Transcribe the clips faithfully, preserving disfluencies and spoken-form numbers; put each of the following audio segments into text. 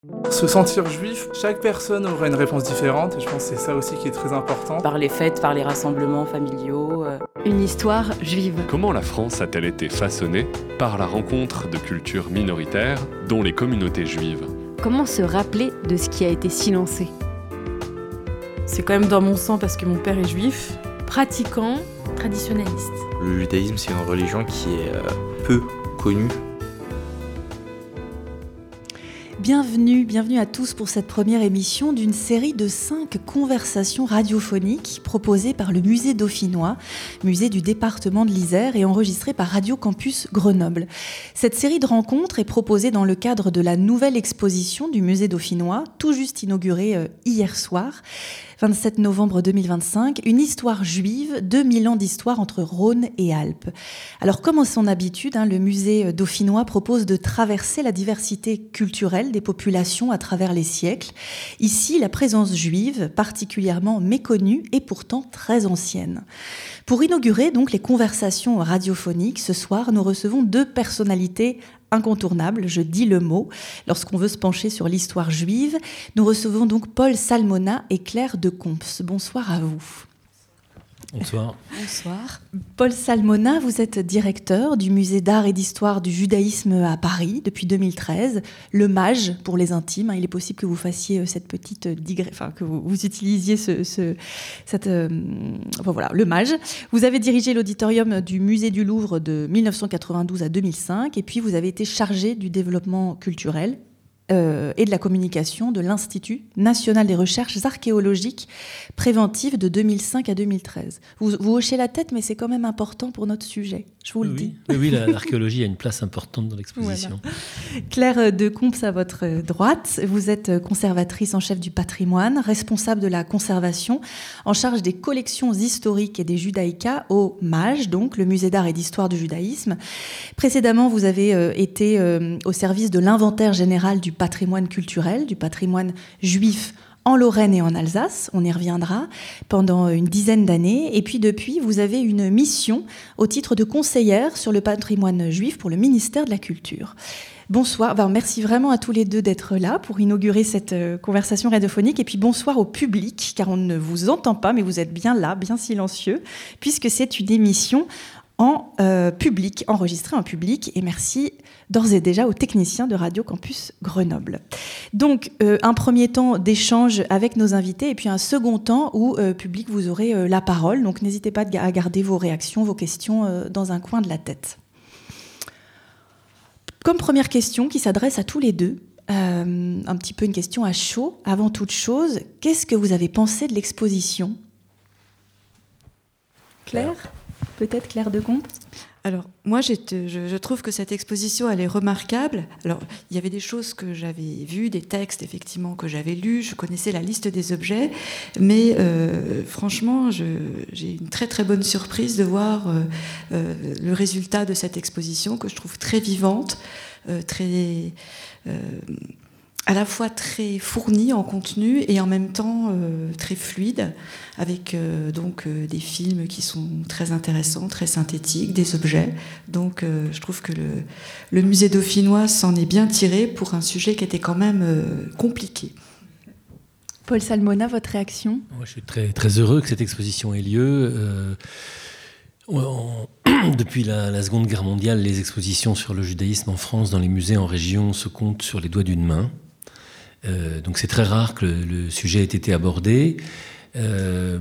Se sentir juif, chaque personne aura une réponse différente et je pense que c'est ça aussi qui est très important. Par les fêtes, par les rassemblements familiaux. Euh... Une histoire juive. Comment la France a-t-elle été façonnée par la rencontre de cultures minoritaires, dont les communautés juives ? Comment se rappeler de ce qui a été silencé ? C'est quand même dans mon sang parce que mon père est juif, pratiquant, traditionnaliste. Le judaïsme, c'est une religion qui est euh, peu connue. Bienvenue, bienvenue à tous pour cette première émission d'une série de cinq conversations radiophoniques proposées par le musée dauphinois, musée du département de l'Isère et enregistrée par Radio Campus Grenoble. Cette série de rencontres est proposée dans le cadre de la nouvelle exposition du musée dauphinois, tout juste inaugurée euh, hier soir, vingt-sept novembre deux mille vingt-cinq, une histoire juive, deux mille ans d'histoire entre Rhône et Alpes. Alors comme en son habitude, hein, le musée dauphinois propose de traverser la diversité culturelle des populations à travers les siècles. Ici, la présence juive, particulièrement méconnue et pourtant très ancienne. Pour inaugurer donc les conversations radiophoniques, ce soir, nous recevons deux personnalités incontournables, je dis le mot, lorsqu'on veut se pencher sur l'histoire juive. Nous recevons donc Paul Salmona et Claire de Comps. Bonsoir à vous. Bonsoir. Bonsoir. Paul Salmona, vous êtes directeur du musée d'art et d'histoire du judaïsme à Paris depuis deux mille treize, le MAJ pour les intimes. Il est possible que vous fassiez cette petite digré... enfin que vous, vous utilisiez ce, ce, cette, euh... enfin, voilà, le MAJ. Vous avez dirigé l'auditorium du musée du Louvre de mille neuf cent quatre-vingt-douze à deux mille cinq, et puis vous avez été chargé du développement culturel Euh, et de la communication de l'Institut national des recherches archéologiques préventives de deux mille cinq à deux mille treize. Vous, vous hochez la tête, mais c'est quand même important pour notre sujet, je vous oui, le oui. dis. Oui, oui, l'archéologie a une place importante dans l'exposition. Voilà. Claire de Comps à votre droite, vous êtes conservatrice en chef du patrimoine, responsable de la conservation, en charge des collections historiques et des judaïcas au MAJ, donc le musée d'art et d'histoire du judaïsme. Précédemment, vous avez euh, été euh, au service de l'inventaire général du patrimoine culturel, du patrimoine juif en Lorraine et en Alsace, on y reviendra, pendant une dizaine d'années. Et puis depuis, vous avez une mission au titre de conseillère sur le patrimoine juif pour le ministère de la Culture. Bonsoir, ben merci vraiment à tous les deux d'être là pour inaugurer cette euh, conversation radiophonique. Et puis bonsoir au public, car on ne vous entend pas, mais vous êtes bien là, bien silencieux, puisque c'est une émission en euh, public, enregistré en public, et merci d'ores et déjà aux techniciens de Radio Campus Grenoble. Donc, euh, un premier temps d'échange avec nos invités, et puis un second temps où, euh, public, vous aurez euh, la parole. Donc, n'hésitez pas à garder vos réactions, vos questions euh, dans un coin de la tête. Comme première question qui s'adresse à tous les deux, euh, un petit peu une question à chaud. Avant toute chose, qu'est-ce que vous avez pensé de l'exposition ? Claire ? Peut-être Claire de Comps ? Alors, moi, je, je trouve que cette exposition, elle est remarquable. Alors, il y avait des choses que j'avais vues, des textes, effectivement, que j'avais lus. Je connaissais la liste des objets. Mais euh, franchement, je, j'ai une très, très bonne surprise de voir euh, euh, le résultat de cette exposition, que je trouve très vivante, euh, très... Euh, à la fois très fournie en contenu et en même temps euh, très fluide, avec euh, donc euh, des films qui sont très intéressants, très synthétiques, des objets. Donc euh, je trouve que le, le musée dauphinois s'en est bien tiré pour un sujet qui était quand même euh, compliqué. Paul Salmona, votre réaction ? Moi, je suis très, très heureux que cette exposition ait lieu. Euh, on, depuis la, la Seconde Guerre mondiale, les expositions sur le judaïsme en France, dans les musées en région, se comptent sur les doigts d'une main. Euh, donc c'est très rare que le, le sujet ait été abordé. Euh,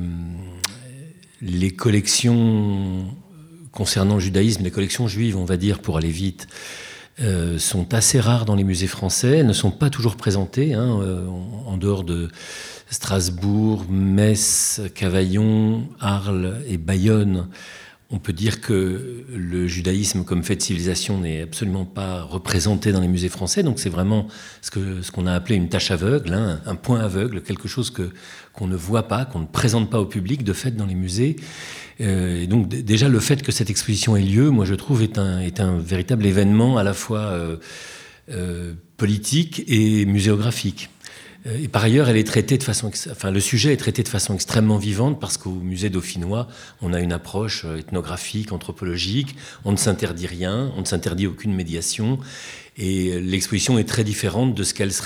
les collections concernant le judaïsme, les collections juives, on va dire, pour aller vite, euh, sont assez rares dans les musées français. Elles ne sont pas toujours présentées, hein, euh, en, en dehors de Strasbourg, Metz, Cavaillon, Arles et Bayonne. On peut dire que le judaïsme comme fait de civilisation n'est absolument pas représenté dans les musées français, donc c'est vraiment ce, que, ce qu'on a appelé une tâche aveugle, hein, un point aveugle, quelque chose que, qu'on ne voit pas, qu'on ne présente pas au public de fait dans les musées. Euh, et donc d- déjà le fait que cette exposition ait lieu, moi je trouve, est un, est un véritable événement à la fois euh, euh, politique et muséographique. Et par ailleurs, elle est traitée de façon, enfin, le sujet est traité de façon extrêmement vivante parce qu'au musée dauphinois, on a une approche ethnographique, anthropologique. On ne s'interdit rien, on ne s'interdit aucune médiation. Et l'exposition est très différente de ce qu'elle serait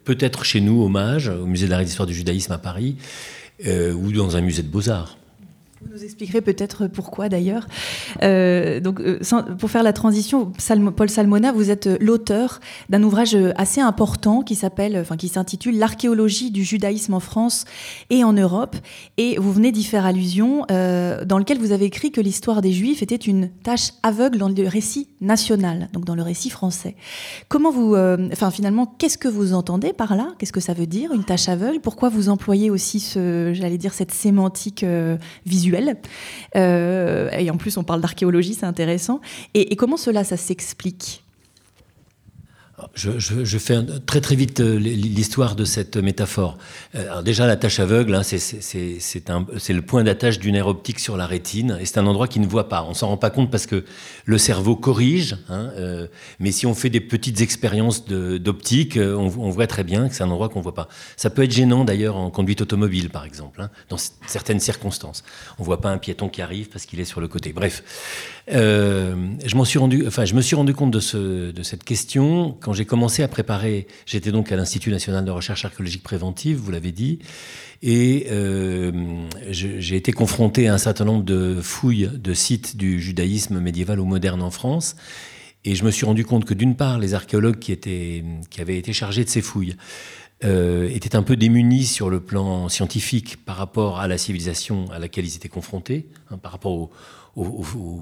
peut-être chez nous, au Mage, au musée d'art et d'histoire du judaïsme à Paris, euh, ou dans un musée de beaux-arts. Vous nous expliquerez peut-être pourquoi d'ailleurs. Euh, donc, euh, sans, pour faire la transition, Salmo, Paul Salmona, vous êtes l'auteur d'un ouvrage assez important qui s'appelle, enfin qui s'intitule L'archéologie du judaïsme en France et en Europe. Et vous venez d'y faire allusion, euh, dans lequel vous avez écrit que l'histoire des Juifs était une tâche aveugle dans le récit national, donc dans le récit français. Comment vous, euh, enfin finalement, qu'est-ce que vous entendez par là ? Qu'est-ce que ça veut dire, une tâche aveugle ? Pourquoi vous employez aussi ce, j'allais dire, cette sémantique euh, visuelle ? Euh, et en plus, on parle d'archéologie, c'est intéressant. Et, et comment cela, ça s'explique ? Je, je, je fais très très vite l'histoire de cette métaphore. Alors déjà, la tache aveugle, hein, c'est, c'est, c'est, c'est, un, c'est le point d'attache du nerf optique sur la rétine, et c'est un endroit qui ne voit pas. On s'en rend pas compte parce que le cerveau corrige, hein, euh, mais si on fait des petites expériences de, d'optique, on, on voit très bien que c'est un endroit qu'on voit pas. Ça peut être gênant d'ailleurs en conduite automobile, par exemple, hein, dans certaines circonstances. On voit pas un piéton qui arrive parce qu'il est sur le côté. Bref, euh, je m'en suis rendu, enfin, je me suis rendu compte de, ce, de cette question quand j'ai commencé à préparer. J'étais donc à l'Institut national de recherche archéologique préventive, vous l'avez dit, et euh, je, j'ai été confronté à un certain nombre de fouilles de sites du judaïsme médiéval ou moderne en France, et je me suis rendu compte que d'une part, les archéologues qui, étaient, qui avaient été chargés de ces fouilles euh, étaient un peu démunis sur le plan scientifique par rapport à la civilisation à laquelle ils étaient confrontés, hein, par rapport au, au, au, au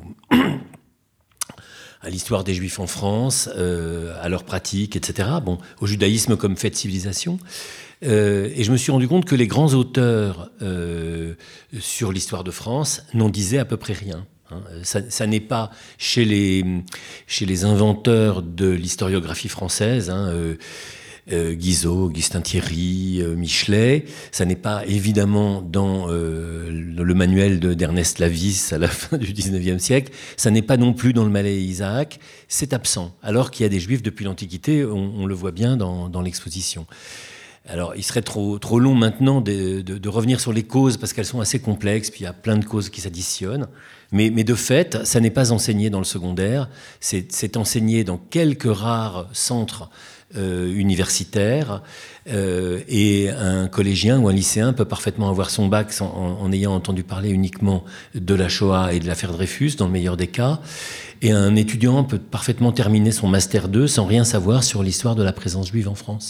à l'histoire des Juifs en France, euh, à leurs pratiques, et cetera. Bon, au judaïsme comme fait de civilisation. Euh, et je me suis rendu compte que les grands auteurs euh, sur l'histoire de France n'en disaient à peu près rien. Hein. Ça, ça n'est pas chez les, chez les inventeurs de l'historiographie française, hein, euh, Euh, Guizot, Augustin Thierry, euh, Michelet. Ça n'est pas évidemment dans euh, le, le manuel de, d'Ernest Lavis à la fin du dix-neuvième siècle. Ça n'est pas non plus dans le Malais Isaac. C'est absent. Alors qu'il y a des Juifs depuis l'Antiquité, on, on le voit bien dans, dans l'exposition. Alors, il serait trop, trop long maintenant de, de, de revenir sur les causes parce qu'elles sont assez complexes, puis il y a plein de causes qui s'additionnent. Mais, mais de fait, ça n'est pas enseigné dans le secondaire. C'est, c'est enseigné dans quelques rares centres Euh, universitaire, euh, et un collégien ou un lycéen peut parfaitement avoir son bac sans, en, en ayant entendu parler uniquement de la Shoah et de l'affaire Dreyfus, dans le meilleur des cas, et un étudiant peut parfaitement terminer son master deux sans rien savoir sur l'histoire de la présence juive en France.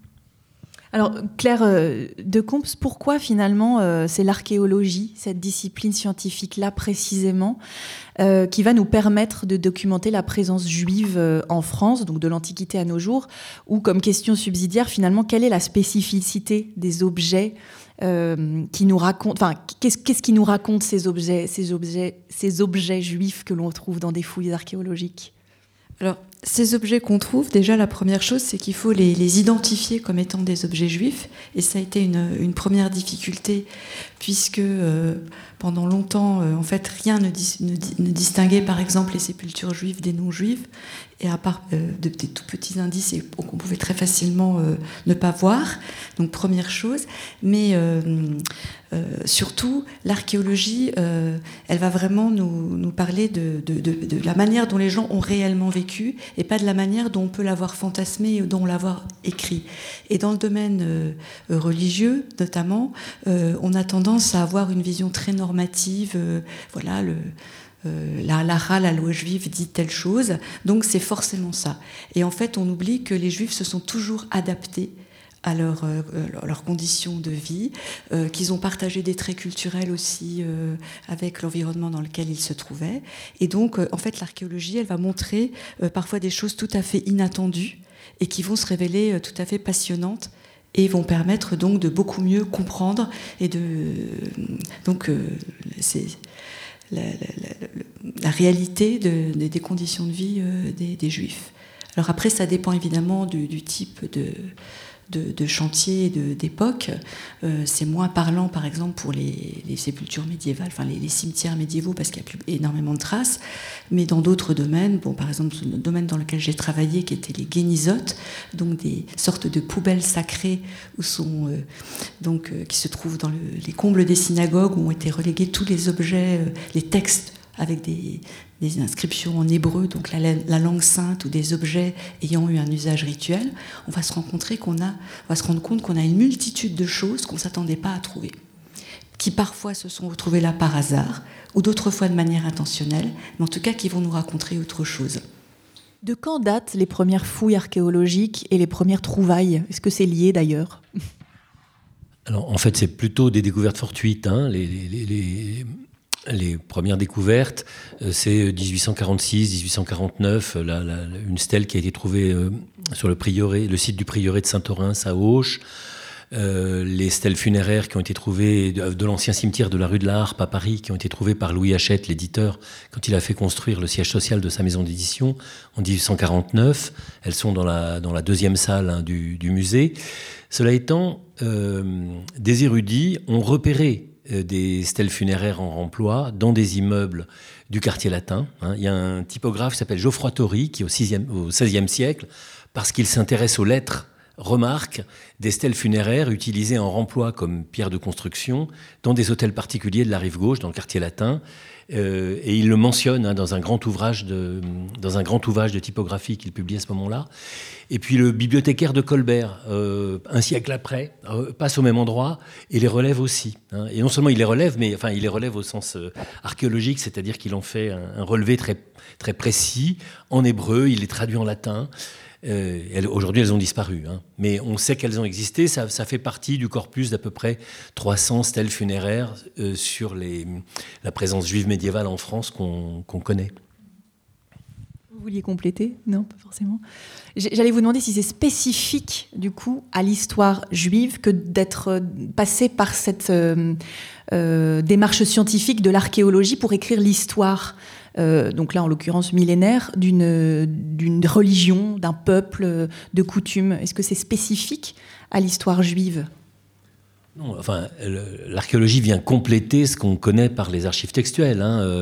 Alors, Claire euh, de Comps, pourquoi finalement euh, c'est l'archéologie, cette discipline scientifique-là précisément, euh, qui va nous permettre de documenter la présence juive euh, en France, donc de l'Antiquité à nos jours, ou comme question subsidiaire, finalement, quelle est la spécificité des objets euh, qui nous racontent, enfin, qu'est-ce, qu'est-ce qui nous raconte ces objets, ces objets, ces objets juifs que l'on trouve dans des fouilles archéologiques ? Alors, ces objets qu'on trouve, déjà la première chose, c'est qu'il faut les, les identifier comme étant des objets juifs. Et ça a été une, une première difficulté, puisque euh, pendant longtemps, euh, en fait, rien ne, dis, ne, ne distinguait, par exemple, les sépultures juives des non-juives. Et à part euh, de, des tout petits indices et qu'on pouvait très facilement euh, ne pas voir. Donc, première chose. Mais euh, euh, surtout, l'archéologie, euh, elle va vraiment nous, nous parler de, de, de, de la manière dont les gens ont réellement vécu et pas de la manière dont on peut l'avoir fantasmé ou dont on l'avoir écrit. Et dans le domaine euh, religieux, notamment, euh, on a tendance à avoir une vision très normative. Euh, voilà, le... Euh, la halakha, la loi juive dit telle chose, donc c'est forcément ça. Et en fait, on oublie que les juifs se sont toujours adaptés à leurs euh, leur conditions de vie, euh, qu'ils ont partagé des traits culturels aussi euh, avec l'environnement dans lequel ils se trouvaient. Et donc, euh, en fait, l'archéologie, elle va montrer euh, parfois des choses tout à fait inattendues et qui vont se révéler euh, tout à fait passionnantes et vont permettre donc de beaucoup mieux comprendre et de... Euh, donc, euh, c'est... La, la, la, la réalité de, de, des conditions de vie euh, des, des Juifs. Alors après, ça dépend évidemment du, du type de, de, de chantier et de, d'époque. Euh, c'est moins parlant, par exemple, pour les, les sépultures médiévales, enfin les, les cimetières médiévaux, parce qu'il y a plus énormément de traces. Mais dans d'autres domaines, bon, par exemple, le domaine dans lequel j'ai travaillé, qui était les guénisotes, donc des sortes de poubelles sacrées où sont, euh, donc, euh, qui se trouvent dans le, les combles des synagogues, où ont été relégués tous les objets, euh, les textes avec des, des inscriptions en hébreu, donc la, la langue sainte, ou des objets ayant eu un usage rituel, on va se rencontrer qu'on a, on va se rendre compte qu'on a une multitude de choses qu'on ne s'attendait pas à trouver, qui parfois se sont retrouvées là par hasard, ou d'autres fois de manière intentionnelle, mais en tout cas qui vont nous raconter autre chose. De quand datent les premières fouilles archéologiques et les premières trouvailles ? Est-ce que c'est lié d'ailleurs ? Alors, en fait, c'est plutôt des découvertes fortuites. Hein. Les, les, les, les premières découvertes, c'est dix-huit cent quarante-six dix-huit cent quarante-neuf, la, la, une stèle qui a été trouvée sur le, prieuré, le site du prieuré de Saint-Orens à Auch. Euh, les stèles funéraires qui ont été trouvées de, de l'ancien cimetière de la rue de la Harpe à Paris, qui ont été trouvées par Louis Hachette, l'éditeur, quand il a fait construire le siège social de sa maison d'édition en dix-huit cent quarante-neuf. Elles sont dans la, dans la deuxième salle hein, du, du musée. Cela étant, euh, des érudits ont repéré euh, des stèles funéraires en remploi dans des immeubles du quartier latin. Hein. Il y a un typographe qui s'appelle Geoffroy Tory, qui au, sixième, au seizième siècle, parce qu'il s'intéresse aux lettres, remarque des stèles funéraires utilisées en remploi comme pierre de construction dans des hôtels particuliers de la rive gauche, dans le quartier latin. Euh, et il le mentionne hein, dans, un grand ouvrage de, dans un grand ouvrage de typographie qu'il publie à ce moment-là. Et puis le bibliothécaire de Colbert, euh, un siècle après, euh, passe au même endroit et les relève aussi. Hein. Et non seulement il les relève, mais enfin, il les relève au sens euh, archéologique, c'est-à-dire qu'il en fait un, un relevé très, très précis en hébreu, il les traduit en latin. Euh, elles, aujourd'hui, elles ont disparu, hein. Mais on sait qu'elles ont existé. Ça, ça fait partie du corpus d'à peu près trois cents stèles funéraires euh, sur les, la présence juive médiévale en France qu'on, qu'on connaît. Vous vouliez compléter ? Non, pas forcément. J'allais vous demander si c'est spécifique, du coup, à l'histoire juive que d'être passé par cette euh, euh, démarche scientifique de l'archéologie pour écrire l'histoire. Euh, donc là, en l'occurrence, millénaire, d'une, d'une religion, d'un peuple, de coutumes. Est-ce que c'est spécifique à l'histoire juive ? Non, enfin, l'archéologie vient compléter ce qu'on connaît par les archives textuelles. Hein. Euh,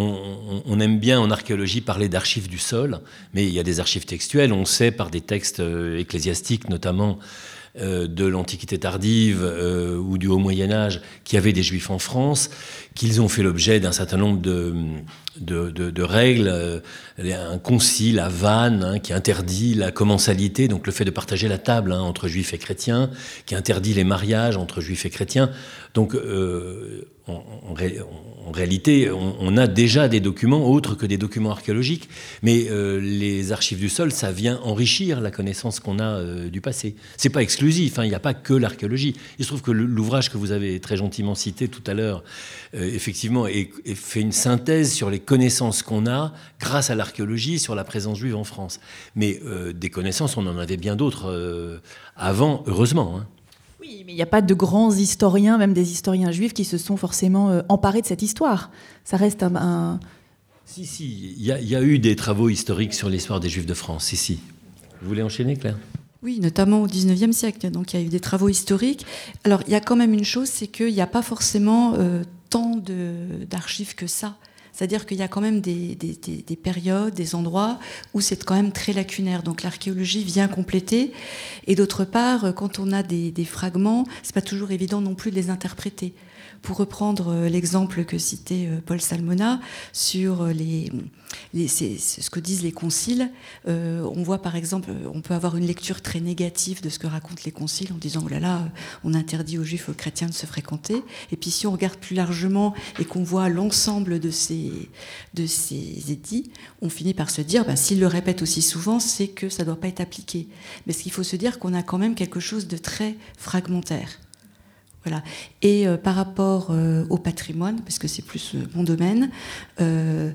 on, on aime bien en archéologie parler d'archives du sol, mais il y a des archives textuelles. On sait par des textes ecclésiastiques, notamment euh, de l'Antiquité tardive euh, ou du Haut Moyen-Âge, qu'il y avait des Juifs en France, qu'ils ont fait l'objet d'un certain nombre de, de, de, de règles. Euh, un concile à Vannes hein, qui interdit la commensalité, donc le fait de partager la table hein, entre Juifs et chrétiens, qui interdit les mariages entre Juifs et chrétiens. Donc, euh, en, en, ré, en réalité, on, on a déjà des documents autres que des documents archéologiques, mais euh, les archives du sol, ça vient enrichir la connaissance qu'on a euh, du passé. C'est pas exclusif, hein, il n'y a pas que l'archéologie. Il se trouve que l'ouvrage que vous avez très gentiment cité tout à l'heure, euh, effectivement, est, est fait une synthèse sur les connaissances qu'on a grâce à l'archéologie sur la présence juive en France. Mais euh, des connaissances, on en avait bien d'autres euh, avant, heureusement, hein. Oui, mais il n'y a pas de grands historiens, même des historiens juifs, qui se sont forcément euh, emparés de cette histoire. Ça reste un... un... Si, si, il y, y a eu des travaux historiques sur l'histoire des Juifs de France, si, si. Vous voulez enchaîner, Claire ? Oui, notamment au dix-neuvième siècle. Donc il y a eu des travaux historiques. Alors il y a quand même une chose, c'est qu'il n'y a pas forcément euh, tant de, d'archives que ça. C'est-à-dire qu'il y a quand même des, des, des, des périodes, des endroits où c'est quand même très lacunaire. Donc l'archéologie vient compléter. Et d'autre part, quand on a des, des fragments, c'est pas toujours évident non plus de les interpréter. Pour reprendre l'exemple que citait Paul Salmona sur les, les, c'est, c'est ce que disent les conciles, euh, on voit par exemple, on peut avoir une lecture très négative de ce que racontent les conciles en disant « oh là là, on interdit aux juifs et aux chrétiens de se fréquenter ». Et puis si on regarde plus largement et qu'on voit l'ensemble de ces, de ces édits, on finit par se dire ben, « s'ils le répètent aussi souvent, c'est que ça ne doit pas être appliqué ». Mais ce qu'il faut se dire qu'on a quand même quelque chose de très fragmentaire. Voilà. Et euh, par rapport euh, au patrimoine, parce que c'est plus euh, mon domaine, euh,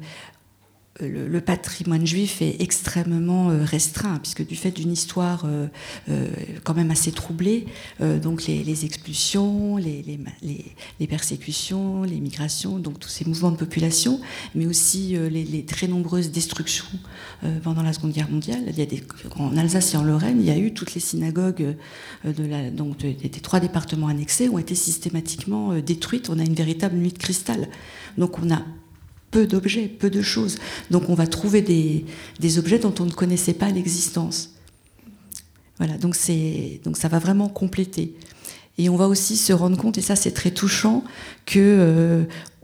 le, le patrimoine juif est extrêmement euh, restreint, puisque du fait d'une histoire euh, euh, quand même assez troublée, euh, donc les, les expulsions, les, les, les, les persécutions, les migrations, donc tous ces mouvements de population, mais aussi euh, les, les très nombreuses destructions euh, pendant la Seconde Guerre mondiale. Il y a des, en Alsace et en Lorraine, il y a eu toutes les synagogues euh, de la, donc de, des trois départements annexés ont été systématiquement euh, détruites. On a une véritable nuit de cristal. Donc on a peu d'objets, peu de choses. Donc on va trouver des, des objets dont on ne connaissait pas l'existence. Voilà, donc, c'est, donc ça va vraiment compléter. Et on va aussi se rendre compte, et ça c'est très touchant, que euh,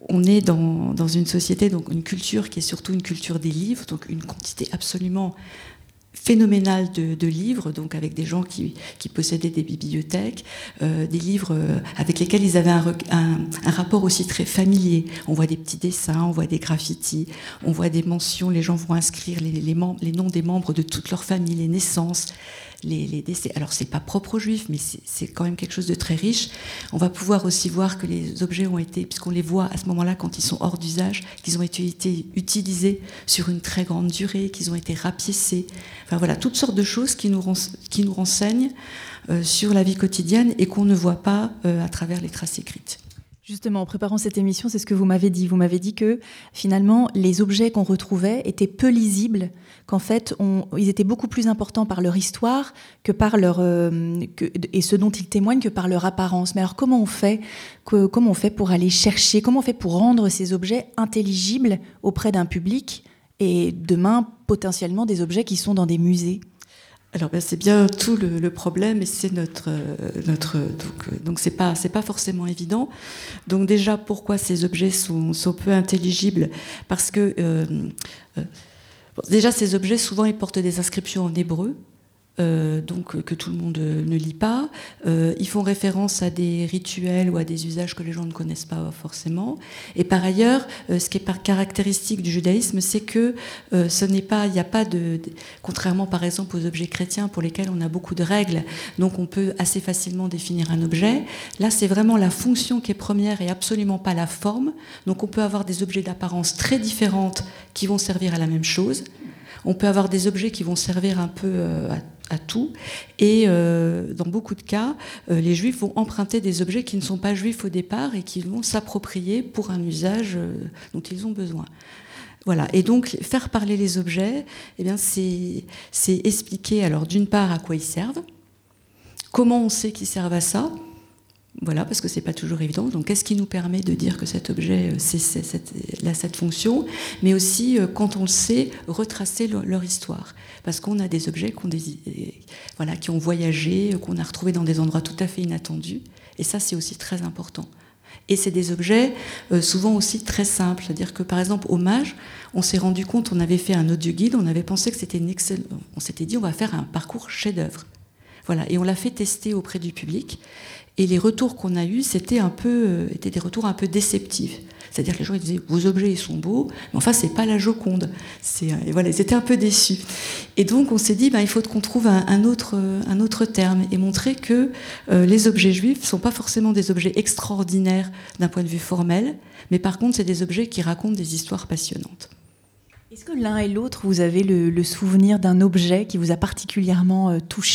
on est dans, dans une société, donc une culture qui est surtout une culture des livres, donc une quantité absolument phénoménal de, de livres, donc avec des gens qui, qui possédaient des bibliothèques, euh, des livres avec lesquels ils avaient un, un, un rapport aussi très familier. On voit des petits dessins, on voit des graffitis, on voit des mentions, les gens vont inscrire les, les, mem- les noms des membres de toute leur famille, les naissances, les, les décès. Alors c'est pas propre aux juifs, mais c'est, c'est quand même quelque chose de très riche. On va pouvoir aussi voir que les objets ont été, puisqu'on les voit à ce moment-là quand ils sont hors d'usage, qu'ils ont été, été utilisés sur une très grande durée, qu'ils ont été rapiécés. Enfin voilà, toutes sortes de choses qui nous, rense- qui nous renseignent euh, sur la vie quotidienne et qu'on ne voit pas euh, à travers les traces écrites. Justement, en préparant cette émission, c'est ce que vous m'avez dit. Vous m'avez dit que finalement, les objets qu'on retrouvait étaient peu lisibles, qu'en fait, on, ils étaient beaucoup plus importants par leur histoire que par leur euh, que, et ce dont ils témoignent que par leur apparence. Mais alors, comment on fait que, comment on fait pour aller chercher, comment on fait pour rendre ces objets intelligibles auprès d'un public et demain potentiellement des objets qui sont dans des musées? Alors ben, c'est bien tout le, le problème et c'est notre euh, notre donc euh, donc c'est pas c'est pas forcément évident. Donc déjà pourquoi ces objets sont sont peu intelligibles? Parce que euh, euh, bon, déjà ces objets souvent ils portent des inscriptions en hébreu. Euh, donc que tout le monde ne lit pas. Euh, ils font référence à des rituels ou à des usages que les gens ne connaissent pas forcément. Et par ailleurs, euh, ce qui est par caractéristique du judaïsme, c'est que euh, ce n'est pas, il n'y a pas de, de, contrairement par exemple aux objets chrétiens pour lesquels on a beaucoup de règles, donc on peut assez facilement définir un objet. Là, c'est vraiment la fonction qui est première et absolument pas la forme. Donc on peut avoir des objets d'apparence très différentes qui vont servir à la même chose. On peut avoir des objets qui vont servir un peu euh, à, à tout. Et euh, dans beaucoup de cas, euh, les juifs vont emprunter des objets qui ne sont pas juifs au départ et qu'ils vont s'approprier pour un usage euh, dont ils ont besoin. Voilà. Et donc, faire parler les objets, eh bien, c'est, c'est expliquer, alors, d'une part, à quoi ils servent, comment on sait qu'ils servent à ça. Voilà, parce que c'est pas toujours évident. Donc, qu'est-ce qui nous permet de dire que cet objet c'est, c'est, cette, a cette fonction, mais aussi, quand on le sait, retracer leur, leur histoire, parce qu'on a des objets qu'on des, voilà, qui ont voyagé, qu'on a retrouvés dans des endroits tout à fait inattendus, et ça, c'est aussi très important. Et c'est des objets euh, souvent aussi très simples, c'est-à-dire que par exemple au Mage, on s'est rendu compte, on avait fait un audio guide, on avait pensé que c'était une excellente, on s'était dit on va faire un parcours chef-d'œuvre, voilà, et on l'a fait tester auprès du public. Et les retours qu'on a eus, c'était un peu, euh, étaient des retours un peu déceptifs. C'est-à-dire que les gens ils disaient « vos objets, ils sont beaux, mais enfin, c'est pas la Joconde ». C'est, euh, et voilà, ils étaient un peu déçus. Et donc, on s'est dit ben, « il faut qu'on trouve un, un, autre, un autre terme » et montrer que euh, les objets juifs ne sont pas forcément des objets extraordinaires d'un point de vue formel, mais par contre, c'est des objets qui racontent des histoires passionnantes. Est-ce que l'un et l'autre, vous avez le, le souvenir d'un objet qui vous a particulièrement euh, touché ?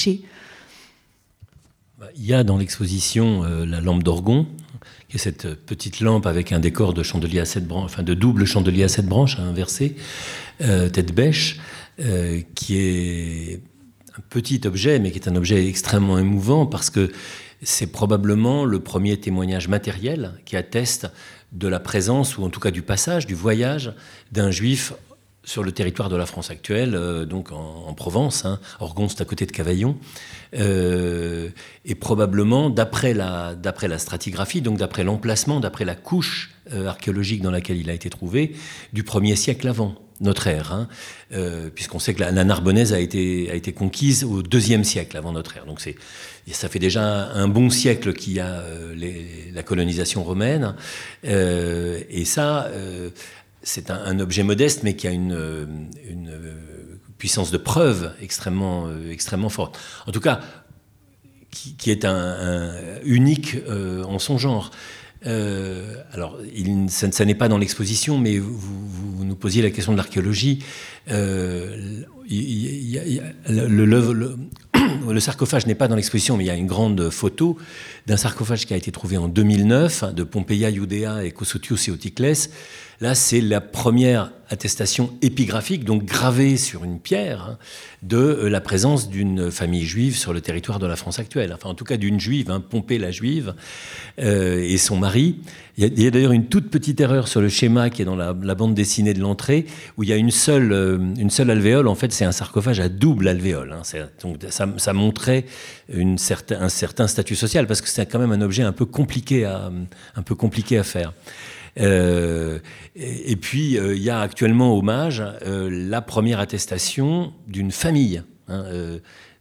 Il y a dans l'exposition euh, la lampe d'Orgon, qui est cette petite lampe avec un décor de chandelier à sept branches, enfin de double chandelier à sept branches, inversé, euh, tête bêche, euh, qui est un petit objet, mais qui est un objet extrêmement émouvant parce que c'est probablement le premier témoignage matériel qui atteste de la présence, ou en tout cas du passage, du voyage d'un juif sur le territoire de la France actuelle, euh, donc en, en Provence, hein. Orgon, c'est à côté de Cavaillon, euh, et probablement d'après la, d'après la stratigraphie, donc d'après l'emplacement, d'après la couche euh, archéologique dans laquelle il a été trouvé, du premier siècle avant notre ère, hein, euh, puisqu'on sait que la, la Narbonnaise a été, a été conquise au deuxième siècle avant notre ère. Donc c'est, ça fait déjà un bon siècle qu'il y a euh, les, la colonisation romaine, euh, et ça... Euh, c'est un, un objet modeste, mais qui a une, une puissance de preuve extrêmement, extrêmement forte. En tout cas, qui, qui est un, un unique euh, en son genre. Euh, alors, il, ça, ça n'est pas dans l'exposition, mais vous, vous, vous nous posiez la question de l'archéologie. Euh, il, il, il, il, le, le, le, le sarcophage n'est pas dans l'exposition, mais il y a une grande photo d'un sarcophage qui a été trouvé en deux mille neuf, de Pompeia Iudea et Kossotius et Oticlès. Là, c'est la première attestation épigraphique, donc gravée sur une pierre, hein, de la présence d'une famille juive sur le territoire de la France actuelle. Enfin, en tout cas, d'une juive, hein, Pompée la juive, euh, et son mari. Il y, a, il y a d'ailleurs une toute petite erreur sur le schéma qui est dans la, la bande dessinée de l'entrée, où il y a une seule, euh, une seule alvéole. En fait, c'est un sarcophage à double alvéole. Hein. C'est, donc, ça, ça montrait une certain, un certain statut social, parce que c'est quand même un objet un peu compliqué à, un peu compliqué à faire. Euh, et, et puis, il euh, y a actuellement au Mage euh, la première attestation d'une famille. Hein, euh,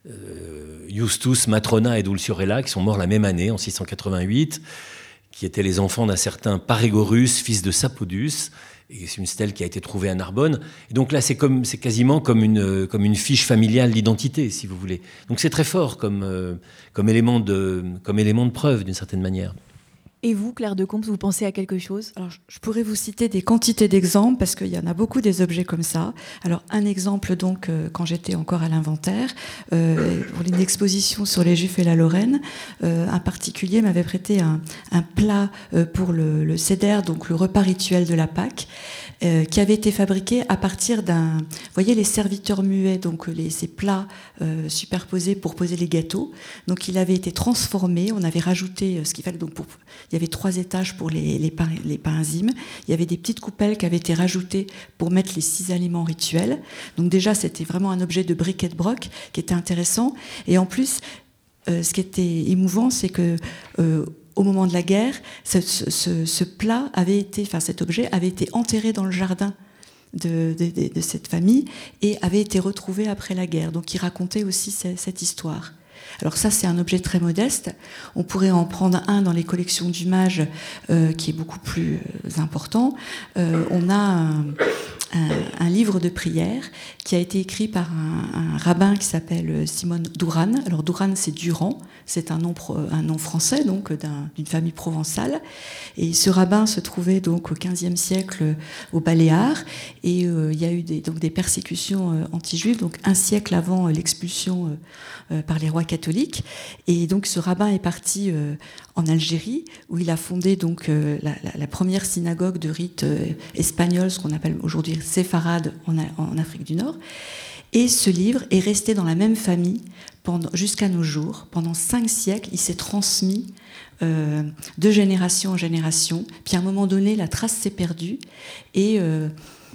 euh, Justus, Matrona et Dulciorella, qui sont morts la même année, en six cent quatre-vingt-huit, qui étaient les enfants d'un certain Parégorus, fils de Sapodus. Et c'est une stèle qui a été trouvée à Narbonne. Et donc là, c'est, comme, c'est quasiment comme une, comme une fiche familiale d'identité, si vous voulez. Donc c'est très fort comme, euh, comme, élément de, comme élément de preuve, d'une certaine manière. Et vous, Claire de Comps, vous pensez à quelque chose ? Alors, je pourrais vous citer des quantités d'exemples, parce qu'il y en a beaucoup des objets comme ça. Alors, un exemple, donc, euh, quand j'étais encore à l'inventaire, euh, pour une exposition sur les Juifs et la Lorraine, euh, un particulier m'avait prêté un, un plat euh, pour le, le Seder, donc le repas rituel de la Pâque, euh, qui avait été fabriqué à partir d'un... Vous voyez les serviteurs muets, donc les, ces plats euh, superposés pour poser les gâteaux. Donc, il avait été transformé, on avait rajouté ce qu'il fallait donc pour... Il y avait trois étages pour les, les, pains, les pains enzymes. Il y avait des petites coupelles qui avaient été rajoutées pour mettre les six aliments rituels. Donc déjà, c'était vraiment un objet de briquet de broc qui était intéressant. Et en plus, euh, ce qui était émouvant, c'est que euh, au moment de la guerre, ce, ce, ce plat avait été, enfin cet objet avait été enterré dans le jardin de, de, de, de cette famille et avait été retrouvé après la guerre. Donc il racontait aussi cette, cette histoire. Alors ça, c'est un objet très modeste. On pourrait en prendre un dans les collections du Mage euh, qui est beaucoup plus euh, important. Euh, on a un, un, un livre de prière qui a été écrit par un, un rabbin qui s'appelle Simon Duran. Alors Duran, c'est Durand. C'est un nom, un nom français, donc d'un, d'une famille provençale. Et ce rabbin se trouvait donc au quinzième siècle aux Baléares. Et euh, il y a eu des, donc des persécutions euh, anti-juives, donc un siècle avant euh, l'expulsion euh, euh, par les rois catholiques. Et donc ce rabbin est parti euh, en Algérie, où il a fondé donc euh, la, la, la première synagogue de rite euh, espagnol, ce qu'on appelle aujourd'hui séfarade en, en Afrique du Nord. Et ce livre est resté dans la même famille pendant, jusqu'à nos jours. Pendant cinq siècles, il s'est transmis euh, de génération en génération. Puis à un moment donné, la trace s'est perdue. Et euh,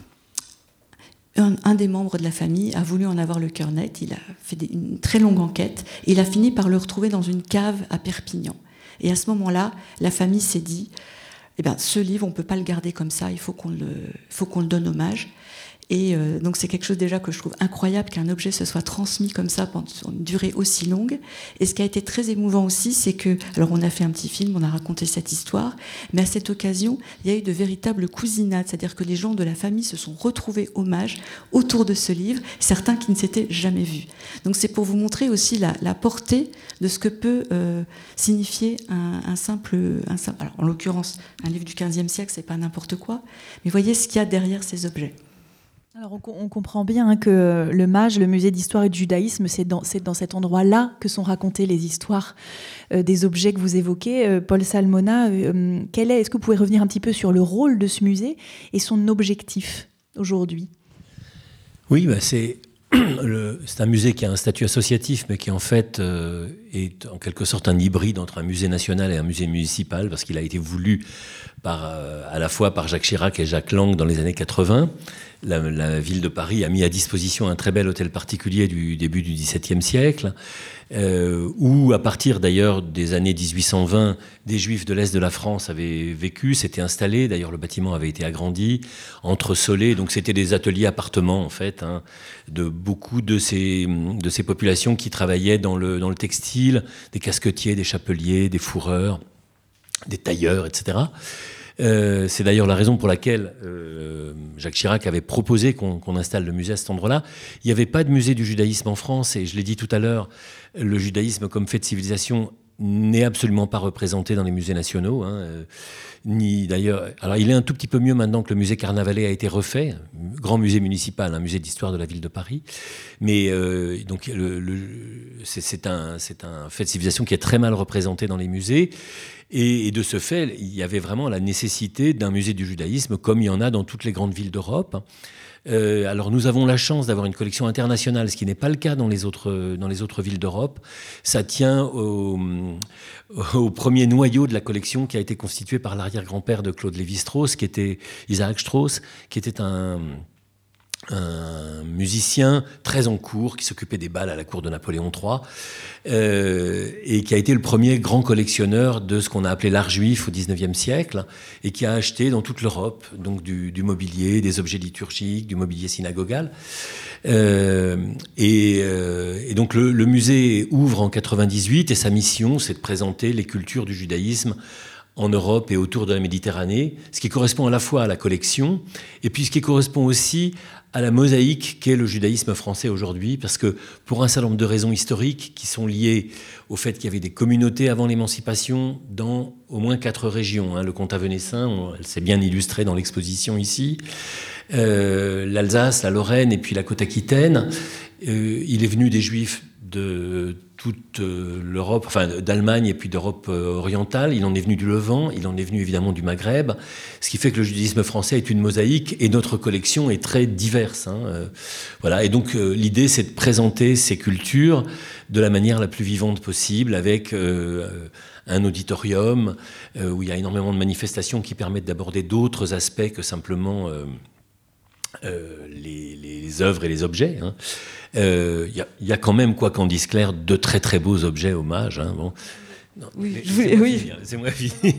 un, un des membres de la famille a voulu en avoir le cœur net. Il a fait des, une très longue enquête. Et il a fini par le retrouver dans une cave à Perpignan. Et à ce moment-là, la famille s'est dit, eh ben, ce livre, on ne peut pas le garder comme ça, il faut qu'on le, faut qu'on le donne hommage. Et euh, donc c'est quelque chose déjà que je trouve incroyable qu'un objet se soit transmis comme ça pendant une durée aussi longue. Et ce qui a été très émouvant aussi, c'est que, alors on a fait un petit film, on a raconté cette histoire, mais à cette occasion, il y a eu de véritables cousinades, c'est-à-dire que les gens de la famille se sont retrouvés hommage autour de ce livre, certains qui ne s'étaient jamais vus. Donc c'est pour vous montrer aussi la, la portée de ce que peut euh, signifier un, un simple, un simple, alors en l'occurrence, un livre du quinzième siècle, c'est pas n'importe quoi, mais voyez ce qu'il y a derrière ces objets. Alors on, on comprend bien hein, que le Mage, le musée d'histoire et du judaïsme, c'est dans, c'est dans cet endroit-là que sont racontées les histoires euh, des objets que vous évoquez. Euh, Paul Salmona, euh, quel est, est-ce que vous pouvez revenir un petit peu sur le rôle de ce musée et son objectif aujourd'hui ? Oui, bah c'est, le, c'est un musée qui a un statut associatif, mais qui en fait euh, est en quelque sorte un hybride entre un musée national et un musée municipal, parce qu'il a été voulu par, euh, à la fois par Jacques Chirac et Jacques Lang dans les années quatre-vingts. La, la ville de Paris a mis à disposition un très bel hôtel particulier du début du dix-septième siècle, euh, où, à partir d'ailleurs des années dix-huit cent vingt, des Juifs de l'Est de la France avaient vécu, s'étaient installés. D'ailleurs, le bâtiment avait été agrandi, entresolé. Donc, c'était des ateliers-appartements, en fait, hein, de beaucoup de ces, de ces populations qui travaillaient dans le, dans le textile, des casquetiers, des chapeliers, des fourreurs, des tailleurs, et cetera. Euh, c'est d'ailleurs la raison pour laquelle euh, Jacques Chirac avait proposé qu'on, qu'on installe le musée à cet endroit-là. Il n'y avait pas de musée du judaïsme en France, et je l'ai dit tout à l'heure, le judaïsme comme fait de civilisation n'est absolument pas représenté dans les musées nationaux. Hein, euh, ni d'ailleurs. Alors, il est un tout petit peu mieux maintenant que le musée Carnavalet a été refait, grand musée municipal, un musée d'histoire de la ville de Paris. Mais euh, donc, le, le, c'est, c'est, un, c'est un fait de civilisation qui est très mal représenté dans les musées. Et, et de ce fait, il y avait vraiment la nécessité d'un musée du judaïsme, comme il y en a dans toutes les grandes villes d'Europe. Euh, alors nous avons la chance d'avoir une collection internationale, ce qui n'est pas le cas dans les autres, dans les autres villes d'Europe. Ça tient au, au premier noyau de la collection qui a été constitué par l'arrière-grand-père de Claude Lévi-Strauss, qui était Isaac Strauss, qui était un... un musicien très en cours qui s'occupait des bals à la cour de Napoléon trois euh, et qui a été le premier grand collectionneur de ce qu'on a appelé l'art juif au dix-neuvième siècle et qui a acheté dans toute l'Europe donc du, du mobilier, des objets liturgiques, du mobilier synagogal. Euh, et, euh, et donc le, le musée ouvre en quatre-vingt-dix-huit et sa mission c'est de présenter les cultures du judaïsme en Europe et autour de la Méditerranée, ce qui correspond à la fois à la collection et puis ce qui correspond aussi à la mosaïque qu'est le judaïsme français aujourd'hui, parce que pour un certain nombre de raisons historiques qui sont liées au fait qu'il y avait des communautés avant l'émancipation dans au moins quatre régions, hein, le comtat venessin, elle s'est bien illustrée dans l'exposition ici, euh, l'Alsace, la Lorraine et puis la côte aquitaine. Euh, il est venu des Juifs de toute l'Europe, enfin d'Allemagne et puis d'Europe orientale. Il en est venu du Levant, il en est venu évidemment du Maghreb, ce qui fait que le judaïsme français est une mosaïque et notre collection est très diverse. Hein. Euh, voilà. Et donc euh, l'idée c'est de présenter ces cultures de la manière la plus vivante possible avec euh, un auditorium euh, où il y a énormément de manifestations qui permettent d'aborder d'autres aspects que simplement euh, euh, les, les œuvres et les objets. Hein. Il euh, y, y a quand même, quoi qu'en dise Claire, de très très beaux objets hommages. Hein, bon. Non, oui, mais, je voulais, oui. Finir, laissez-moi finir.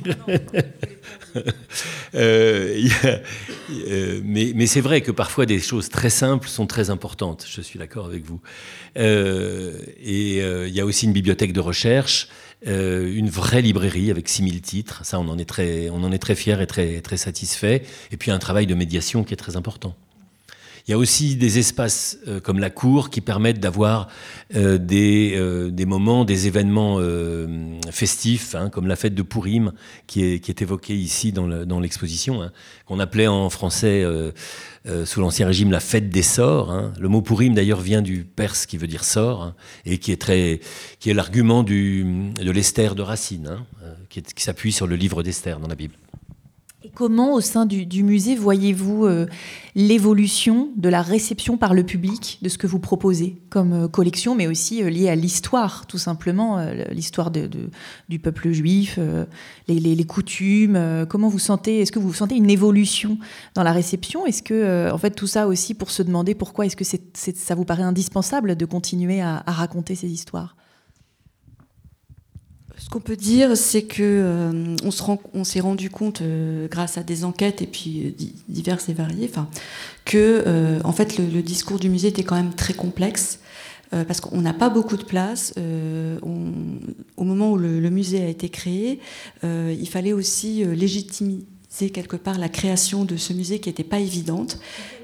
euh, y a, euh, mais, mais c'est vrai que parfois des choses très simples sont très importantes. Je suis d'accord avec vous. Euh, et il euh, y a aussi une bibliothèque de recherche, euh, une vraie librairie avec six mille titres. Ça, on en est très, on en est très fiers et très, très satisfaits. Et puis un travail de médiation qui est très important. Il y a aussi des espaces euh, comme la cour qui permettent d'avoir euh, des, euh, des moments, des événements euh, festifs, hein, comme la fête de Pourim, qui est, qui est évoquée ici dans, le, dans l'exposition, hein, qu'on appelait en français, euh, euh, sous l'Ancien Régime, la fête des sorts. Hein. Le mot Pourim, d'ailleurs, vient du perse qui veut dire sort, hein, et qui est, très, qui est l'argument du, de l'Esther de Racine, hein, euh, qui, est, qui s'appuie sur le livre d'Esther dans la Bible. Et comment, au sein du, du musée, voyez-vous euh, l'évolution de la réception par le public de ce que vous proposez comme euh, collection, mais aussi euh, liée à l'histoire, tout simplement, euh, l'histoire de, de, du peuple juif, euh, les, les, les coutumes. Euh, comment vous sentez, est-ce que vous sentez une évolution dans la réception ? Est-ce que, euh, en fait, tout ça aussi pour se demander pourquoi est-ce que c'est, c'est, ça vous paraît indispensable de continuer à, à raconter ces histoires ? Ce qu'on peut dire, c'est que euh, on, se rend, on s'est rendu compte, euh, grâce à des enquêtes et puis euh, diverses et variées, enfin, que euh, en fait le, le discours du musée était quand même très complexe euh, parce qu'on n'a pas beaucoup de place. Euh, on, au moment où le, le musée a été créé, euh, il fallait aussi euh, légitimiser quelque part la création de ce musée qui n'était pas évidente.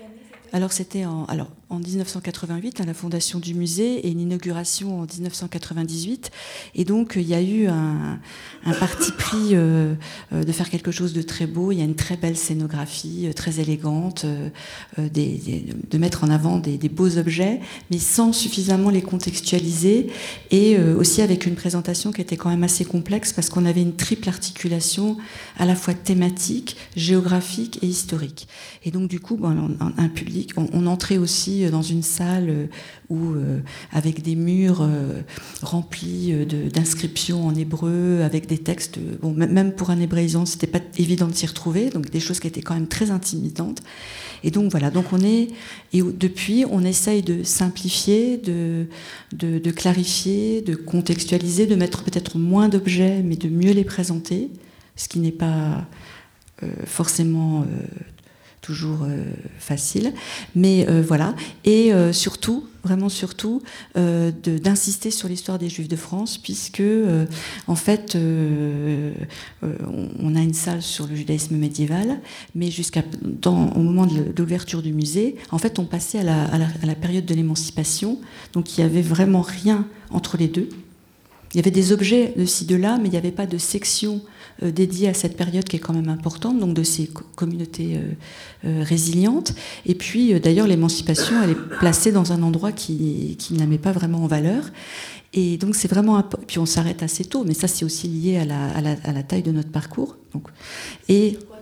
Alors c'était en, alors, en dix-neuf cent quatre-vingt-huit, à la fondation du musée, et une inauguration en dix-neuf cent quatre-vingt-dix-huit. Et donc il y a eu un, un parti pris euh, de faire quelque chose de très beau. Il y a une très belle scénographie, euh, très élégante, euh, des, des, de mettre en avant des, des beaux objets, mais sans suffisamment les contextualiser, et euh, aussi avec une présentation qui était quand même assez complexe, parce qu'on avait une triple articulation à la fois thématique, géographique et historique. Et donc du coup, bon, un, un public, on, on entrait aussi dans une salle où, euh, avec des murs euh, remplis de, d'inscriptions en hébreu, avec des textes, bon, même pour un hébraïsant, c'était pas évident de s'y retrouver, donc des choses qui étaient quand même très intimidantes. Et donc voilà, donc on est, et depuis, on essaye de simplifier, de, de, de clarifier, de contextualiser, de mettre peut-être moins d'objets, mais de mieux les présenter, ce qui n'est pas euh, forcément euh, toujours euh, facile, mais euh, voilà, et euh, surtout, vraiment surtout, euh, de, d'insister sur l'histoire des Juifs de France, puisque euh, en fait, euh, euh, on a une salle sur le judaïsme médiéval, mais jusqu'à dans, au moment de l'ouverture du musée, en fait, on passait à la, à la, à la période de l'émancipation, donc il y avait vraiment rien entre les deux. Il y avait des objets de ci, de là, mais il n'y avait pas de section euh, dédiée à cette période qui est quand même importante, donc de ces co- communautés euh, euh, résilientes. Et puis, euh, d'ailleurs, l'émancipation, elle est placée dans un endroit qui, qui ne la met pas vraiment en valeur. Et donc, c'est vraiment... Impo- puis on s'arrête assez tôt, mais ça, c'est aussi lié à la, à la, à la taille de notre parcours. Donc, et... Tôt,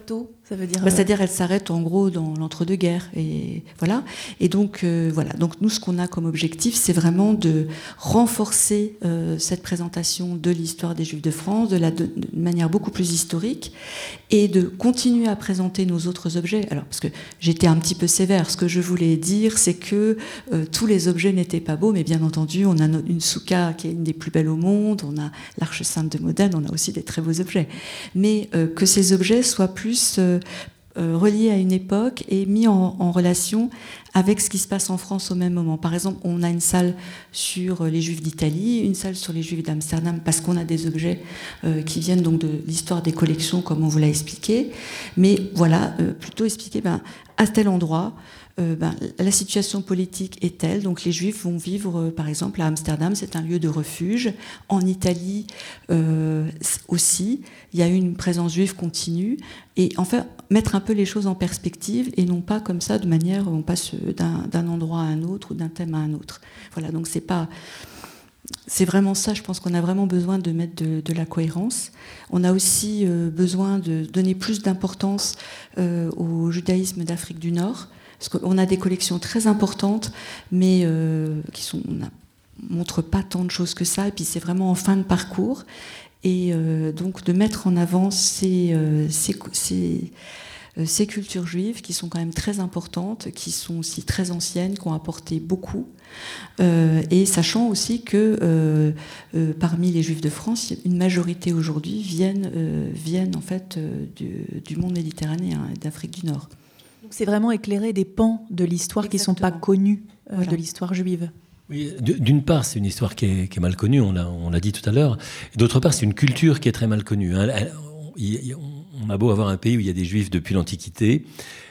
Ça veut dire. Bah, c'est-à-dire, elle s'arrête en gros dans l'entre-deux-guerres, et voilà. Et donc, euh, voilà. Donc, nous, ce qu'on a comme objectif, c'est vraiment de renforcer euh, cette présentation de l'histoire des Juifs de France, de la de, de manière beaucoup plus historique, et de continuer à présenter nos autres objets. Alors, parce que j'étais un petit peu sévère. Ce que je voulais dire, c'est que euh, tous les objets n'étaient pas beaux, mais bien entendu, on a une souka qui est une des plus belles au monde, on a l'Arche Sainte de Modène, on a aussi des très beaux objets. Mais euh, que ces objets soient plus euh, euh, reliés à une époque et mis en, en relation avec ce qui se passe en France au même moment. Par exemple, on a une salle sur les Juifs d'Italie, une salle sur les Juifs d'Amsterdam, parce qu'on a des objets euh, qui viennent donc de l'histoire des collections, comme on vous l'a expliqué. Mais voilà, euh, plutôt expliquer, ben, à tel endroit, Euh, ben, la situation politique est telle, donc les Juifs vont vivre, euh, par exemple, à Amsterdam, c'est un lieu de refuge. En Italie euh, aussi, il y a eu une présence juive continue. Et enfin, mettre un peu les choses en perspective, et non pas comme ça, de manière, on passe d'un, d'un endroit à un autre ou d'un thème à un autre. Voilà, donc c'est pas... C'est vraiment ça, je pense qu'on a vraiment besoin de mettre de, de la cohérence. On a aussi euh, besoin de donner plus d'importance euh, au judaïsme d'Afrique du Nord, parce qu'on a des collections très importantes, mais euh, qui sont, ne montrent pas tant de choses que ça, et puis c'est vraiment en fin de parcours. Et euh, donc de mettre en avant ces, euh, ces, ces, euh, ces cultures juives qui sont quand même très importantes, qui sont aussi très anciennes, qui ont apporté beaucoup. Euh, et sachant aussi que euh, euh, parmi les Juifs de France, une majorité aujourd'hui viennent, euh, viennent en fait euh, du, du monde méditerranéen et d'Afrique du Nord. Donc c'est vraiment éclairer des pans de l'histoire Exactement. Qui ne sont pas connus euh, voilà. de l'histoire juive. Oui, d'une part, c'est une histoire qui est, qui est mal connue, on l'a, on l'a dit tout à l'heure. Et d'autre part, c'est une culture qui est très mal connue. On a beau avoir un pays où il y a des Juifs depuis l'Antiquité,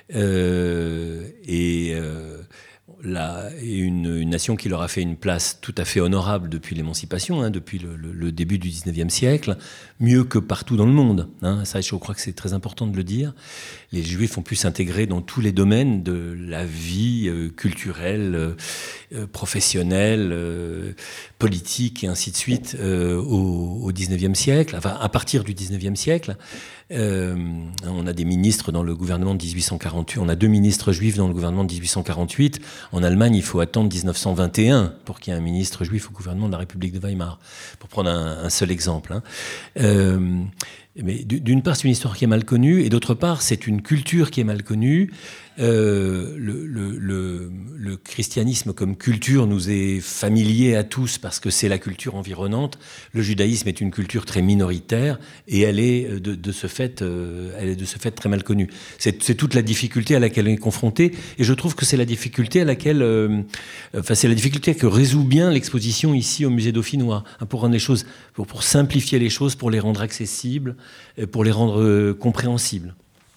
euh, et... Euh, Là, une, une nation qui leur a fait une place tout à fait honorable depuis l'émancipation, hein, depuis le, le, le début du dix-neuvième siècle, mieux que partout dans le monde. Hein, ça, je crois que c'est très important de le dire. Les Juifs ont pu s'intégrer dans tous les domaines de la vie euh, culturelle, euh, professionnelle, euh, politique et ainsi de suite euh, au, au dix-neuvième siècle, enfin à partir du dix-neuvième siècle. Euh, on a des ministres dans le gouvernement de dix-huit cent quarante-huit, on a deux ministres juifs dans le gouvernement de dix-huit cent quarante-huit. En Allemagne, il faut attendre dix-neuf cent vingt et un pour qu'il y ait un ministre juif au gouvernement de la République de Weimar, pour prendre un, un seul exemple. Hein. Euh, mais d'une part, c'est une histoire qui est mal connue, et d'autre part, c'est une culture qui est mal connue. Euh, le, le, le, le christianisme comme culture nous est familier à tous parce que c'est la culture environnante. Le judaïsme est une culture très minoritaire et elle est de, de ce fait, euh, elle est de ce fait très mal connue. C'est, c'est toute la difficulté à laquelle on est confronté, et je trouve que c'est la difficulté à laquelle, euh, enfin c'est la difficulté que résout bien l'exposition ici au musée dauphinois, hein, pour rendre les choses, pour, pour simplifier les choses, pour les rendre accessibles, pour les rendre euh, compréhensibles.